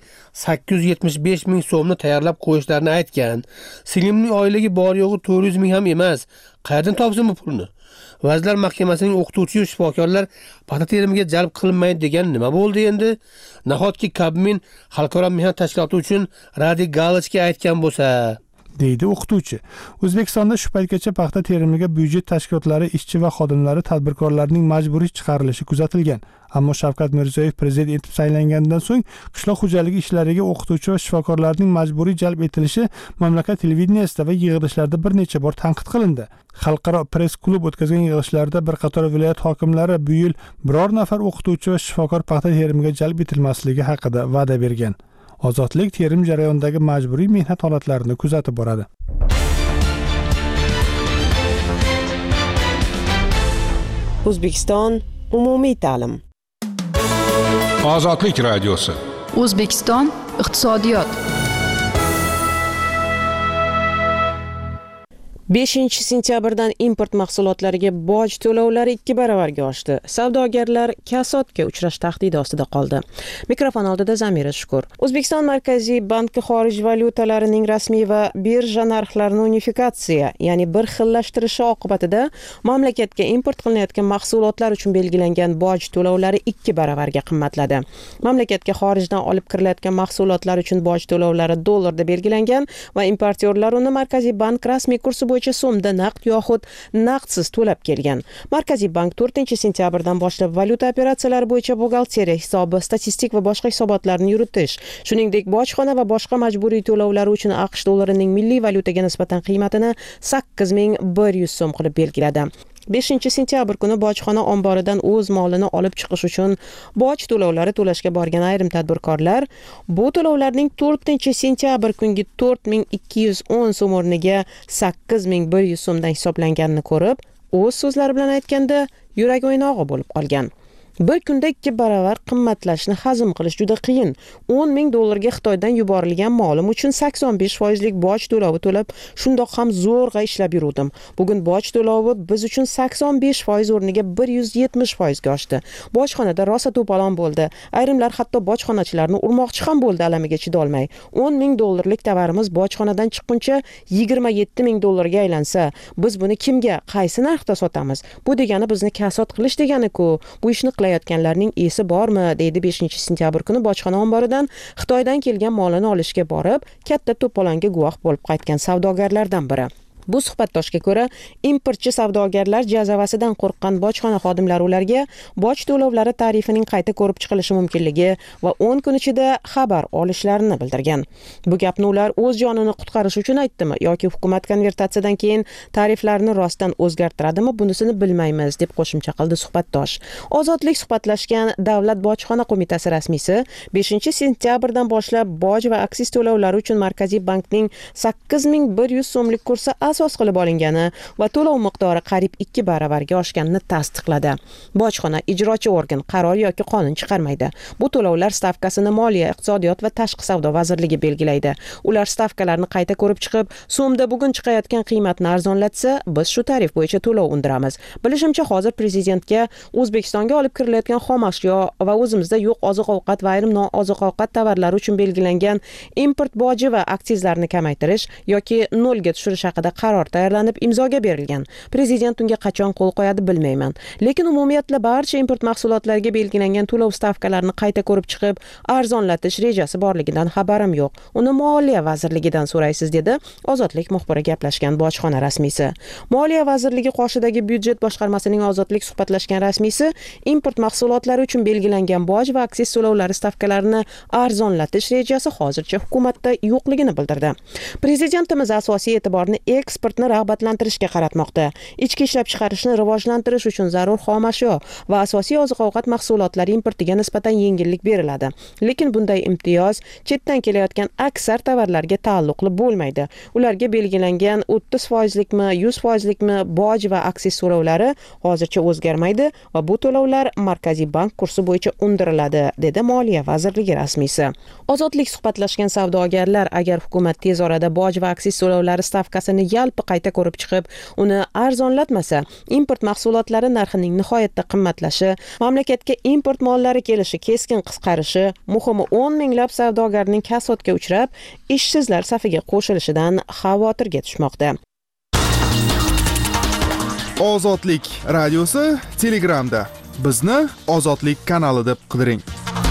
875 ming so'mni tayyorlab qo'yishlarini aytgan. Singlimning oyligi bor yo'g'i 400 ming ham emas. Qayerdan topsin bu pulni? Vazirlar Mahkamasining o'qituvchi va shifokorlar paxta terimiga jalb qilinmaydi degan nima bo'ldi endi? Nahotki Kabmin xalqaro mehnat tashkiloti uchun Radi Galichga aytgan bo'lsa, deydi o'qituvchi. O'zbekistonda shu paytgacha paxta terimiga byudjet tashkilotlari ishchi va xodimlari tadbirkorlarning majburiy chiqarilishi kuzatilgan. Ammo Shavkat Mirziyoyev prezident etib saylangandan so'ng qishloq xo'jaligi ishlariga o'qituvchi va shifokorlarning majburiy jalb etilishi mamlakat televideniyasida va yig'ilishlarda bir necha bor tanqid qilindi. Xalqaro press klub o'tkazgan yig'ilishlarda bir qator viloyat hokimlari bu yil biror nafar o'qituvchi va shifokor paxta terimiga jalb etilmasligi haqida va'da bergan. Ozodlik terim jarayonidagi majburiy mehnat holatlarini kuzatib boradi. O'zbekiston umumiy ta'lim. Ozodlik radiosi. O'zbekiston iqtisodiyot. 5-sentyabrdan import mahsulotlariga boj to'lovlari 2 baravarga oshdi. Savdogarlar kasodga uchrash tahdidi ostida qoldi. Mikrofon oldida Zamira Shukur. O'zbekiston Markaziy banki xorij valyutalarining rasmiy va birja narxlarini unifikatsiya, ya'ni bir xillashtirishi oqibatida mamlakatga import qilinayotgan mahsulotlar uchun belgilangan boj to'lovlari 2 baravarga qimmatladi. Mamlakatga xorijdan olib kirilayotgan mahsulotlar uchun boj to'lovlari dollarda belgilangan va importyorlar uni Markaziy bank rasmiy kursi bo'yicha so'mda naqd yoxud naqdsiz to'lab kelgan. Markaziy bank 4-sentyabrdan boshlab valyuta operatsiyalari bo'yicha buxgalteriya hisobi, statistik va boshqa hisobotlarni yuritish, shuningdek bojxona va boshqa majburiy to'lovlar uchun AQSh dollarining milliy valyutaga nisbatan qiymatini 8100 so'm qilib belgiladi. 5-sentyabr kuni bojxona omboridan o'z molini olib chiqish uchun boj to'lovlari to'lashga borgan ayrim tadbirkorlar bu to'lovlarning 4-sentyabr kungi 4210 so'm o'rniga 8100 so'mdan hisoblanganini ko'rib, o'z so'zlari bilan aytganda, yurak o'ynog'i bo'lib qolgan. Bir kunda 2 baravar qimmatlashni hazm qilish juda qiyin. 10 ming dollarga Xitoydan yuborilgan molim uchun 85% boj to'lovi to'lab, shundoq ham zo'rg'a ishlab yurdim. Bugun boj to'lovi biz uchun 85% o'rniga 170% ga oshdi. Bojxonada rosa to'polon bo'ldi. Ayrimlar hatto bojxonachilarni urmoqchi ham bo'ldi alamiga chidolmay. 10 ming dollarlik tovarimiz bojxonadan chiqquncha 27 ming dollarga aylansa, biz buni kimga, qaysi narxda sotamiz? Bu degani bizni kasod qilish degani-ku. Bu ishni qilayotganlarning esi bormi, deydi 5-sentyabr kuni bojxona omboridan Xitoydan kelgan molini olishga borib, katta to'polonga guvoh bo'lib qaytgan savdogarlardan biri. Bu suhbatdoshga ko'ra, importchi savdogarlar jazavasidan qo'rqqan bojxona xodimlari ularga boj to'lovlari tarifining qayta ko'rib chiqilishi mumkinligi va 10 kun ichida xabar olishlarini bildirgan. Bu gapni ular o'z jonini qutqarish uchun aytdimi yoki hukumat konvertatsiyadan keyin tariflarni rostdan o'zgartiradimi, bunisini bilmaymiz, deb qo'shimcha qildi suhbatdosh. Ozodlik suhbatlashgan Davlat bojxona qo'mitasi rasmiysi 5-sentyabrdan boshlab boj va aksiz to'lovlari uchun Markaziy bankning 8100 so'mlik kursi asos qilib olingani va to'lov miqdori qariyb 2 baravarga oshganini tasdiqladi. Bojxona ijrochi organ qaror yoki qonun chiqarmaydi. Bu to'lovlar stavkasini Moliya, Iqtisodiyot va Tashqi savdo vazirligi belgilaydi. Ular stavkalarni qayta ko'rib chiqib, so'mda bugun chiqayotgan qiymatni arzonlatsa, biz shu tarif bo'yicha to'lov undiramiz. Bilishimcha, hozir prezidentga O'zbekistonga olib kirilayotgan xom ashyo va o'zimizda yo'q oziq-ovqat va ayrim nooziq-ovqat tovarlari uchun belgilangan import boji va aksizlarni kamaytirish yoki nolga tushirish haqida qaror tayyorlanib imzoga berilgan. Prezident unga qachon qo'l qo'yadi bilmayman. Lekin umumiyatla barcha import mahsulotlariga belgilangan to'lov stavkalarini qayta ko'rib chiqib, arzonlatish rejasi borligidan xabarim yo'q. Uni Moliya vazirligidan so'raysiz, dedi Ozodlik muxbiri gaplashgan bojxona rasmiysi. Moliya vazirligi qoshidagi byudjet boshqarmasining Ozodlik suhbatlashgan rasmiysi import mahsulotlari uchun belgilangan boj va aksiz to'lovlari stavkalarini arzonlatish rejasi hozircha hukumatda yo'qligini bildirdi. Prezidentimiz asosiy e'tiborni eksportni rag'batlantirishga qaratmoqda. Ichki ishlab chiqarishni rivojlantirish uchun zarur xom ashyo va asosiy oziq-ovqat mahsulotlari importiga nisbatan yengillik beriladi. Lekin bunday imtiyoz chetdan kelayotgan aksar tovarlarga taalluqli bo'lmaydi. Ularga belgilangan 30%likmi, 100%likmi boj va aksiz to'lovlari hozircha o'zgarmaydi va bu to'lovlar Markaziy bank kursi bo'yicha undiriladi, dedi Moliya vazirligi rasmiysi. Ozodlik suhbatlashgan savdogarlar agar hukumat tez orada boj va aksiz to'lovlari stavkasini yalpi qayta ko'rib chiqib, uni arzonlatmasa, import mahsulotlari narxining nihoyatda qimmatlashi, mamlakatga import mollari kelishi keskin qisqarishi, muhimi 10 minglab savdogarning kasodga uchrab, ishsizlar safiga qo'shilishidan xavotirga tushmoqda. Ozodlik radiosi Telegramda. Bizni Ozodlik kanali deb qidiring.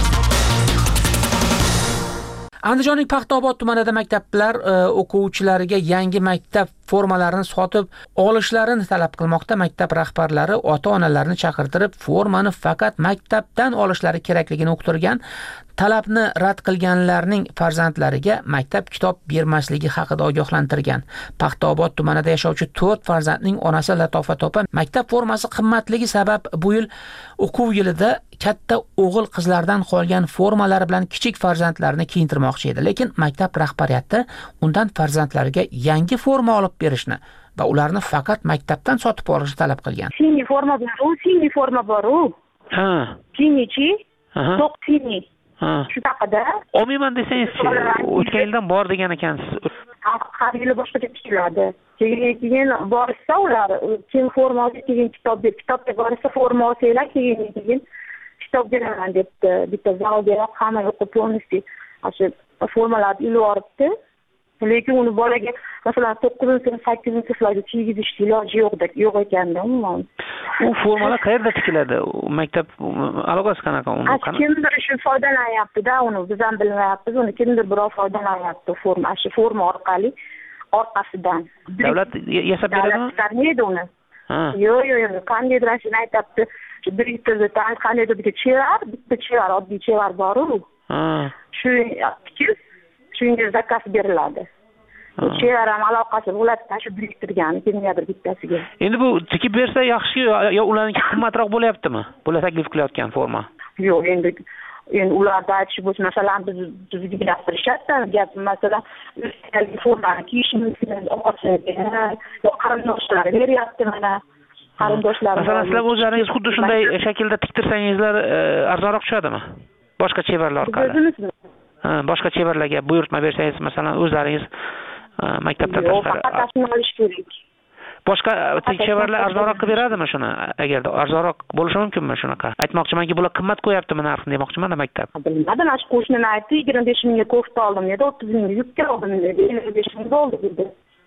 Andijonning Paxtaobod tumanida maktablar o'quvchilariga yangi maktab formalarini sotib olishlarini talab qilmoqda. Maktab rahbarlari ota-onalarni chaqirtirib, formani faqat maktabdan olishlari kerakligini uqtirgan. Talabni rad qilganlarning farzandlariga maktab kitob bermasligi haqida ogohlantirgan. Paxtaobod tumanida yashovchi 4 farzandning onasi Latofa topa maktab formasi qimmatligi sabab bu yil o'quv yilida katta o'g'il qizlardan qolgan formalari bilan kichik farzandlarini kiyintirmoqchi edi. Lekin maktab rahbariyati undan farzandlariga yangi forma olib berishni va ularni faqat maktabdan sotib olishni talab qilgan. Singi forma bor-u. Ha. Singichi? To'q singi. Shu haqida. Olmayman desangiz, o'tgan yildan bor degan ekansiz. Har yili boshqacha tikiladi. Keyin borsa ular, keyin forma olib, keyin kitobga borsa forma olsanglar, keyin kitob beraman debdi. Bitta zalga hamma o'qib bo'lmishdi. Shu formalarni ilib olibdi. Lekin uni bolaga masalan 9-sinf, 8-sinflarga kiygizishga iloji yo'q ekanda umuman. U formalar qayerda tikiladi? Maktab aloqasi qanaqa? Kimdir shu foydalanyapti-da, uni biz ham bilmayapmiz. Uni kimdir birov foydalanyapti forma orqali orqasidan. Davlat yasab beradimi? Davlat uni. Yo'q, qandaydir shuni aytibdi. Direktorda qandaydir bitta chevar, oddiy chevar bor-ku. Shu shunga zakaz beriladi. Chevar ham aloqasi bo'ladi, shu biriktirgan kimgadir bittasiga. Endi bu tikib bersa yaxshi yo ularniki qimmatroq bo'lyaptimi? Bular taklif qilayotgan forma. Yo'q, endi ularda aytish bo'lsa, masalan, bizga gapirishadi, masalan, formani kiyishimizni oqasiga, yo qarindoshlari beryapti mana. Qarindoshlari. Masalan, sizlar o'zlaringiz xuddi shunday shaklda tiktirsangizlar arzonroq tushadimi? Boshqa chevarlar orqali. Boshqa chevarlarga buyurtma bersangiz, masalan, o'zlaringiz maktabdan tashqari. Faqat tasmin olish kerak. Boshqa chevarlar arzonroq qilib beradimi shuni? Agarda arzonroq bo'lishi mumkinmi shunaqa? Aytmoqchimanki, bular qimmat qo'yaptimi narxni demoqchiman-da maktab. Bilmadim, shu qo'shnini aytdi, 25 mingga kofta oldim dedi, 30 mingga yubka oldim dedi, 55 ming bo'ldi dedi.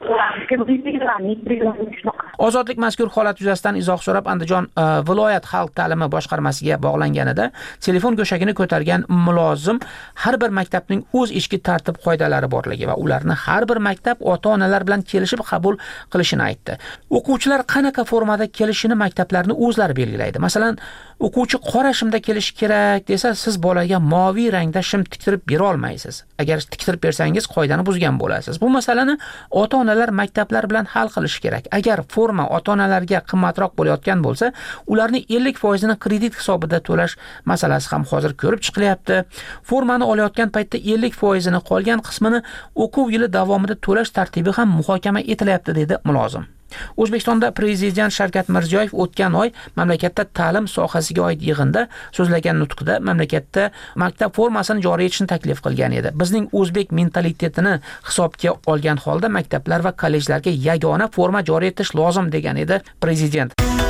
Ozodlik mazkur holat yuzasidan izoh so'rab Andijon viloyat xalq ta'limi boshqarmasiga bog'langanida telefon go'shagini ko'targan mulozim har bir maktabning o'z ichki tartib qoidalari borligi va ularni har bir maktab ota-onalar bilan kelishib qabul qilishini aytdi. O'quvchilar qanaqa formada kelishini maktablarni o'zlari belgilaydi. Masalan, o'quvchi qora shimda kelishi kerak desa, siz bolaga moviy rangda shim tiktirib bera olmaysiz. Agar tiktirib bersangiz, qoidani buzgan bo'lasiz. Bu masalani ota ota-onalar maktablar bilan hal qilishi kerak. Agar forma ota-onalarga qimmatroq bo'layotgan bo'lsa, ularning 50% ni kredit hisobida to'lash masalasi ham hozir ko'rib chiqilyapti. Formani olayotgan paytda 50% ni qolgan qismini o'quv yili davomida to'lash tartibi ham muhokama etilyapti, dedi mulozim. O'zbekistonda Prezident Shavkat Mirziyoyev o'tgan oy mamlakatda ta'lim sohasiga oid yig'inda so'zlagan nutqida mamlakatda maktab formasini joriy etishni taklif qilgan edi. Bizning o'zbek mentalitetini hisobga olgan holda maktablar va kollejlarga yagona forma joriy etish lozim degan edi Prezident.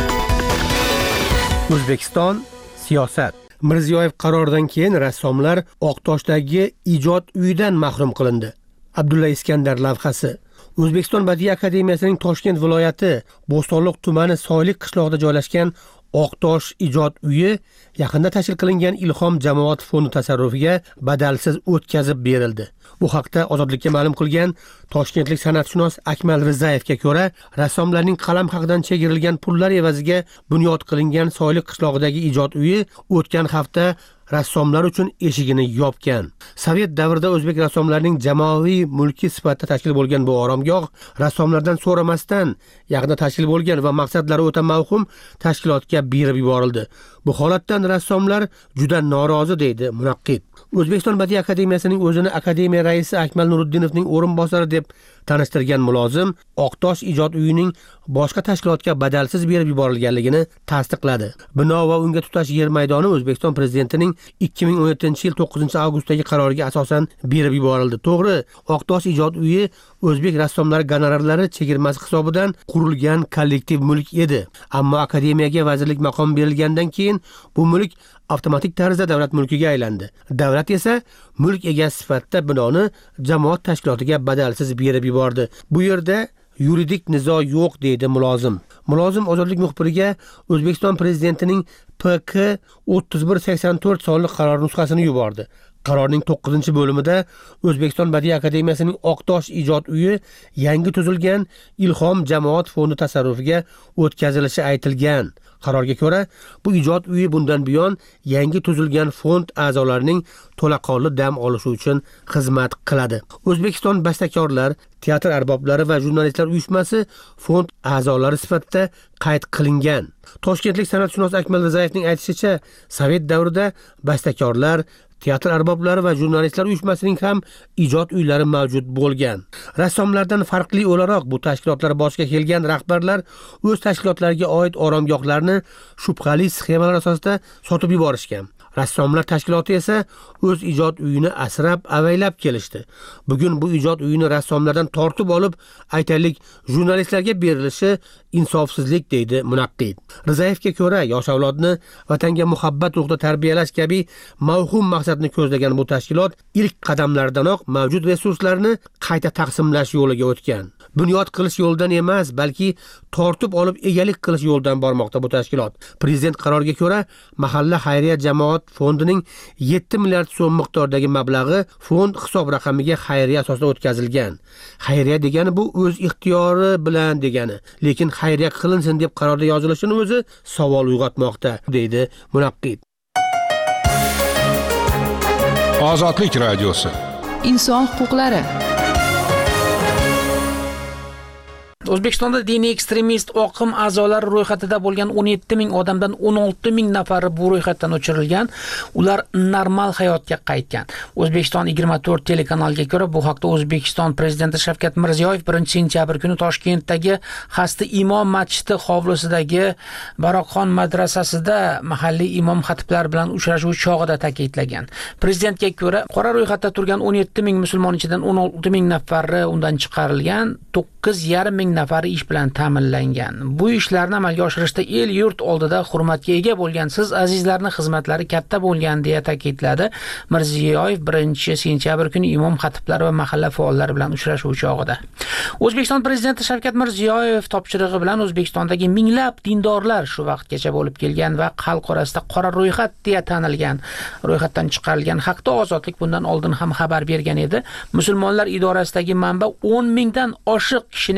O'zbekiston siyosat. Mirziyoyev qaroridan keyin rassomlar Oqtoshdagi ijod uyidan mahrum qilindi. Abdulla Iskandar lavhasi. O'zbekiston Badiiy akademiyasining Toshkent viloyati Bo'stonliq tumani Soylik qishlog'ida joylashgan Oqtosh ijod uyi yaqinda tashkil qilingan Ilhom jamoat fondi tasarrufiga badalsiz o'tkazib berildi. Bu haqda Ozodlikka ma'lum qilgan toshkentlik san'atshunos Akmal Rizayevga ko'ra, rassomlarning qalam haqidan chegirilgan pullar evaziga bunyod qilingan Soylik qishlog'idagi ijod uyi o'tgan hafta rassomlar uchun eshigini yopgan. Sovet davrida o'zbek rassomlarining jamoaviy mulki sifatida tashkil bo'lgan bu oromgoh rassomlardan so'ramasdan yaqinda tashkil bo'lgan va maqsadlari o'ta mavhum tashkilotga berib yuborildi. Bu holatdan rassomlar juda norozi, deydi munaqqid. O'zbekiston Badiiy akademiyasining o'zini akademiya raisi Akmal Nuriddinovning o'rinbosari deb tanishtirgan mulozim Oqtosh ijod uyining boshqa tashkilotga badalsiz berib yuborilganligini tasdiqladi. Bino va unga tutash yer maydoni O'zbekiston prezidentining 2017-yil 9-avgustdagi qaroriga asosan berib yuborildi. To'g'ri, Oqtosh ijod uyi o'zbek rassomlari gonorarlari chegirmasi hisobidan qurilgan kollektiv mulk edi. Ammo akademiyaga vazirlik maqomi berilgandan keyin bu mulk avtomatik tarzda davlat mulkiga aylandi. Davlat esa mulk egasi sifatida binoni jamoat tashkilotiga badalsiz berib yubordi. Bu yerda yuridik nizo yo'q, deydi mulozim. Mulozim Ozodlik muxbiriga O'zbekiston prezidentining PK 3184 sonli qaror nusxasini yubordi. Qarorning 9-bo'limida O'zbekiston Badiiy akademiyasining Oqtosh ijod uyi yangi tuzilgan Ilhom jamoat fondi tasarrufiga o'tkazilishi aytilgan. Qarorga ko'ra, bu ijod uyi bundan buyon yangi tuzilgan fond a'zolarining to'laqonli dam olishi uchun xizmat qiladi. O'zbekiston bastakorlar, teatr arboblari va jurnalistlar uyushmasi fond a'zolari sifatida qayd qilingan. Toshkentlik san'atshunos Akmal Rizayevning aytishicha, Sovet davrida bastakorlar, teatr arboblari va jurnalistlar uyushmasining ham ijod uylari mavjud bo'lgan. Rassomlardan farqli o'laroq bu tashkilotlar boshiga kelgan rahbarlar o'z tashkilotlariga oid oromgohlarni shubhali sxemalar asosida sotib yuborishgan. Rassomlar tashkiloti esa o'z ijod uyini asrab-avaylab kelishdi. Bugun bu ijod uyini rassomlardan tortib olib, aytaylik, jurnalistlarga berilishi insofsizlik, deydi munaqqid. Rizayevga ko'ra, yosh avlodni vatanga muhabbat ruhida tarbiyalash kabi mavhum maqsadni ko'zlagan bu tashkilot ilk qadamlardanoq mavjud resurslarni qayta taqsimlash yo'liga o'tgan. Bunyod qilish yo'ldan emas, balki tortib olib egalik qilish yo'ldan bormoqda bu tashkilot. Prezident qaroriga ko'ra, mahalla xayriya jamoat fondining 7 milliard so'm miqdordagi mablag'i fond hisob raqamiga xayriya asosida o'tkazilgan. Xayriya degani bu o'z ixtiyori bilan degani, lekin xayriya qilinsin deb qarorda yozilishini o'zi savol uyg'otmoqda, deydi munaqqid. Ozodlik radiosi. Inson huquqlari. O'zbekistonda diniy ekstremist oqim a'zolari ro'yxatida bo'lgan 17 ming odamdan 16 ming nafari bu ro'yxatdan o'chirilgan. Ular normal hayotga qaytgan. O'zbekiston 24 telekanaliga ko'ra, bu haqda O'zbekiston prezidenti Shavkat Mirziyoyev 1-sentyabr kuni Toshkentdagi Hasti Imom masjidi hovlisidagi Baroqxon madrasasida mahalliy imom xatiblar bilan uchrashuv chog'ida ta'kidlagan. Prezidentga ko'ra, qora ro'yxatda turgan 17 ming musulmon ichidan 16 ming nafari undan chiqarilgan, 9,5 ming nafari ish bilan ta'minlangan. Bu ishlarni amalga oshirishda el yurt oldida hurmatga ega bo'lgan siz azizlarning xizmatlari katta bo'lgan, deya ta'kidladi Mirziyoyev 1-sentyabr kuni imom xatiblar va mahalla faollari bilan uchrashuv chog'ida. O'zbekiston prezidenti Shavkat Mirziyoyev topshirig'i bilan O'zbekistondagi minglab dindorlar shu vaqtgacha bo'lib kelgan va xalq orasida qora ro'yxat deya tanilgan, ro'yxatdan chiqarilgan haqda Ozodlik bundan oldin ham xabar bergan edi. Musulmonlar idorasidagi manba 10 mingdan oshiq kishining ushbu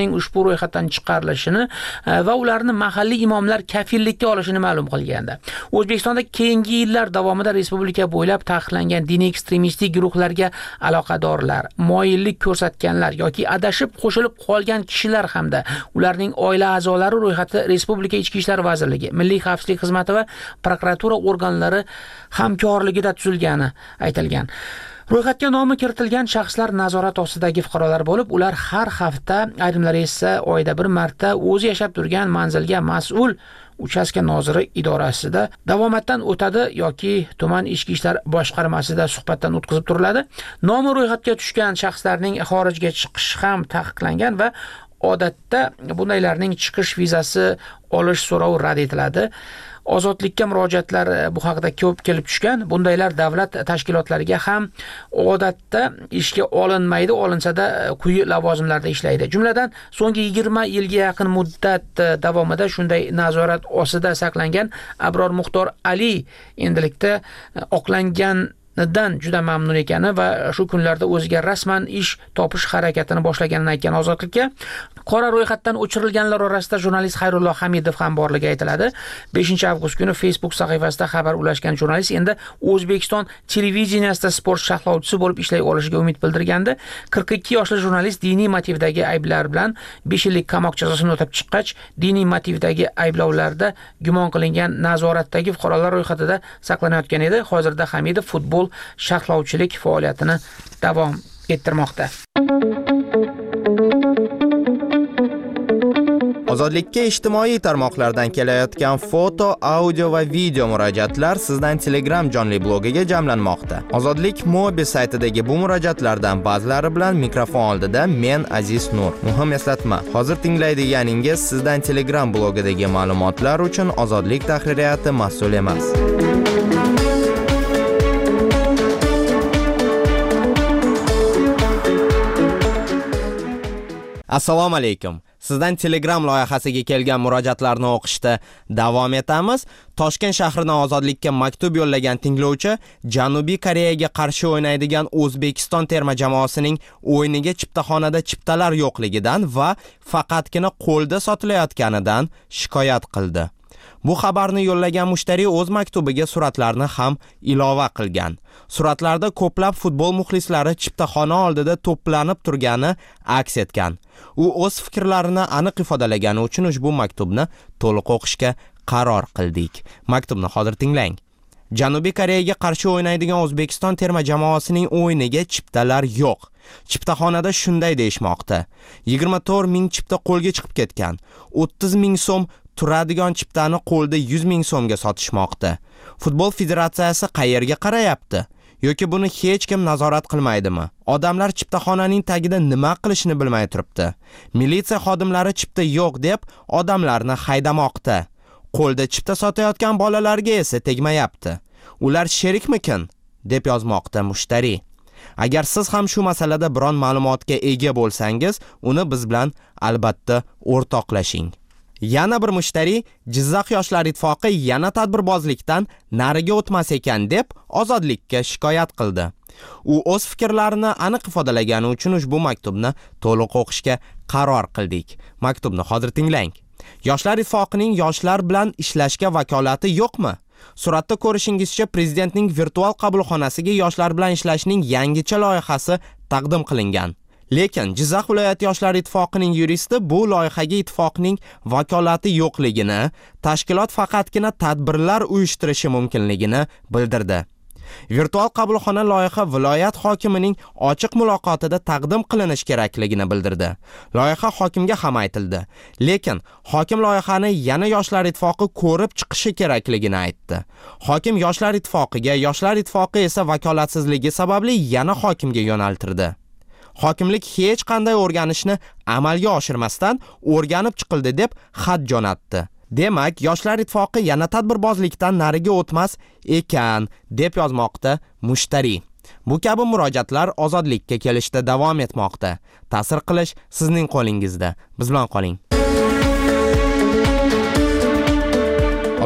ro'yxatdan chiqarilishini va ularni mahalliy imomlar kafillikka olishini ma'lum qilgandi. O'zbekistonda keyingi yillar davomida respublika bo'ylab taqiqlangan diniy ekstremistik guruhlarga aloqadorlar, moyillik ko'rsatganlar yoki adashib qo'shilib qolgan kishilar hamda ularning oila a'zolari ro'yxati Respublika Ichki ishlar vazirligi, Milliy xavfsizlik xizmati va prokuratura organlari hamkorligida tuzilgani aytilgan. Ro'yxatga nomi kiritilgan shaxslar nazorat ostidagi fuqarolar bo'lib, ular har hafta, ayrimlari esa oyda bir marta o'zi yashab turgan manzilga mas'ul uchastka noziri idorasida davomatdan o'tadi yoki tuman ichki ishlar boshqarmasida suhbatdan o'tkazib turiladi. Nomi ro'yxatga tushgan shaxslarning xorijga chiqishi ham taqiqlangan va odatda bundaylarning chiqish vizasi olish so'rovi rad etiladi. Ozodlikka murojaatlar bu haqida ko'p kelib tushgan. Bundaylar davlat tashkilotlariga ham odatda ishga olinmaydi, olinsada quyi lavozimlarda ishlaydi. Jumladan, so'nggi 20 yilga yaqin muddat davomida shunday nazorat ostida saqlangan Abror Muxtor Ali endilikda oqlangan dan juda mamnun ekani va shu kunlarda o'ziga rasman ish topish harakatini boshlaganini aytgan Ozodlikka. Qora ro'yxatdan o'chirilganlar orasida jurnalist Xayrulloh Hamidov ham borligi aytiladi. 5-avgust kuni Facebook sahifasida xabar ulashgan jurnalist endi O'zbekiston televideniyasida sport sharhlovchisi bo'lib ishlay olishiga umid bildirgandi. 42 yoshli jurnalist diniy motivdagi ayblar bilan 5 yillik qamoq jazosini o'tab chiqqach, diniy motivdagi ayblovlarda gumon qilingan nazoratdagi fuqarolar ro'yxatida saqlanayotgan edi. Hozirda Hamidov futbol sharhlovchilik faoliyatini davom ettirmoqda. Ozodlikka ijtimoiy tarmoqlardan kelayotgan foto, audio va video murojaatlar sizdan Telegram jonli blogiga jamlanmoqda. Ozodlik Mobi saytidagi bu murojaatlardan ba'zilari bilan mikrofon oldida men Aziz Nur. Muhim eslatma, hozir tinglaydiganingiz sizdan Telegram blogidagi ma'lumotlar uchun Ozodlik tahririyati mas'ul emas. Assalomu alaykum. Sizdan Telegram loyihasiga kelgan murojaatlarni o'qishda davom etamiz. Toshkent shahridan Ozodlikka maktub yo'llagan tinglovchi Janubiy Koreyaga qarshi o'ynaydigan O'zbekiston terma jamoasining o'yiniga chiptaxonada chiptalar yo'qligidan va faqatgina qo'lda sotilayotganidan shikoyat qildi. Bu xabarni yo'llagan mushtari o'z maktubiga suratlarni ham ilova qilgan. Suratlarda ko'plab futbol muxlislari chiptaxona oldida to'planib turgani aks etgan. U o'z fikrlarini aniq ifodalagani uchun ushbu maktubni to'liq o'qishga qaror qildik. Maktubni hozir tinglang. Janubiy Koreyaga qarshi o'ynaydigan O'zbekiston terma jamoasining o'yiniga chiptalar yo'q. Chiptaxonada shunday deyishmoqda. 24 ming chipta qo'lga chiqib ketgan. 30 ming so'm turadigan chiptani qo'lda 100 ming so'mga sotishmoqda. Futbol federatsiyasi qayerga qarayapti? Yoki buni hech kim nazorat qilmaydimi? Odamlar chiptaxonaning tagida nima qilishini bilmay turibdi. Militsiya xodimlari chipta yo'q deb odamlarni haydamoqda. Qo'lda chipta sotayotgan bolalarga esa tegmayapti. Ular sherikmikin? Deb yozmoqda mushtari. Agar siz ham shu masalada biron ma'lumotga ega bo'lsangiz, uni biz bilan albatta o'rtoqlashing. Yana bir mushtari Jizzax yoshlar ittifoqi yana tadbirbozlikdan nariga o'tmas ekan deb Ozodlikka shikoyat qildi. U o'z fikrlarini aniq ifodalagani uchun ushbu maktubni to'liq o'qishga qaror qildik. Maktubni hozir tinglang. Yoshlar ittifoqining yoshlar bilan ishlashga vakolati yo'qmi? Suratda ko'rishingizcha prezidentning virtual qabulxonasiga yoshlar bilan ishlashning yangicha loyihasi taqdim qilingan. Lekin Jizzax viloyati yoshlar ittifoqining yuristi bu loyihaga ittifoqning vakolati yo'qligini, tashkilot faqatgina tadbirlar uyushtirishi mumkinligini bildirdi. Virtual qabulxona loyiha viloyat hokimining ochiq muloqotida taqdim qilinish kerakligini bildirdi. Loyiha hokimga ham aytildi. Lekin hokim loyihani yana yoshlar ittifoqi ko'rib chiqishi kerakligini aytdi. Hokim yoshlar ittifoqiga, yoshlar ittifoqi esa vakolatsizligi sababli yana hokimga yo'naltirdi. Hokimlik hech qanday o'rganishni amalga oshirmasdan o'rganib chiqildi deb xat jo'natdi. Demak, yoshlar ittifoqi yana tadbirbozlikdan nariga o'tmas ekan deb yozmoqda mushtari. Bu kabi murojaatlar Ozodlikka kelishda davom etmoqda. Ta'sir qilish sizning qo'lingizda. Biz bilan qoling.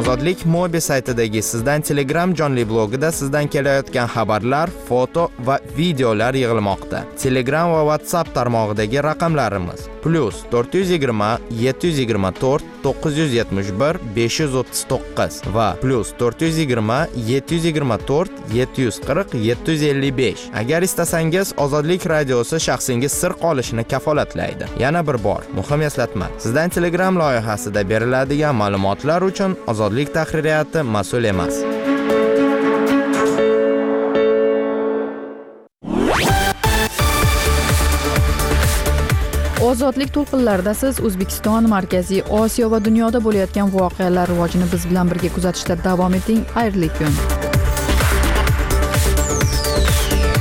Ozodlik Mobi saytidagi Sizdan Telegram jonli blogida sizdan kelayotgan xabarlar, foto va videolar yig'ilmoqda. Telegram va WhatsApp tarmog'idagi raqamlarimiz +420 724 971 539 va +420 724 740 755. Agar istasangiz, Ozodlik radiosi shaxsingiz sir qolishini kafolatlaydi. Yana bir bor, muhim eslatma. Sizdan Telegram loyihasida beriladigan ma'lumotlar uchun Ozodlik tahririyati mas'ul emas. Ozodlik to'lqinlarida siz O'zbekiston, Markaziy Osiyo va dunyoda bo'layotgan voqealar rivojini biz bilan birga kuzatishda davom eting. Xayrli kun.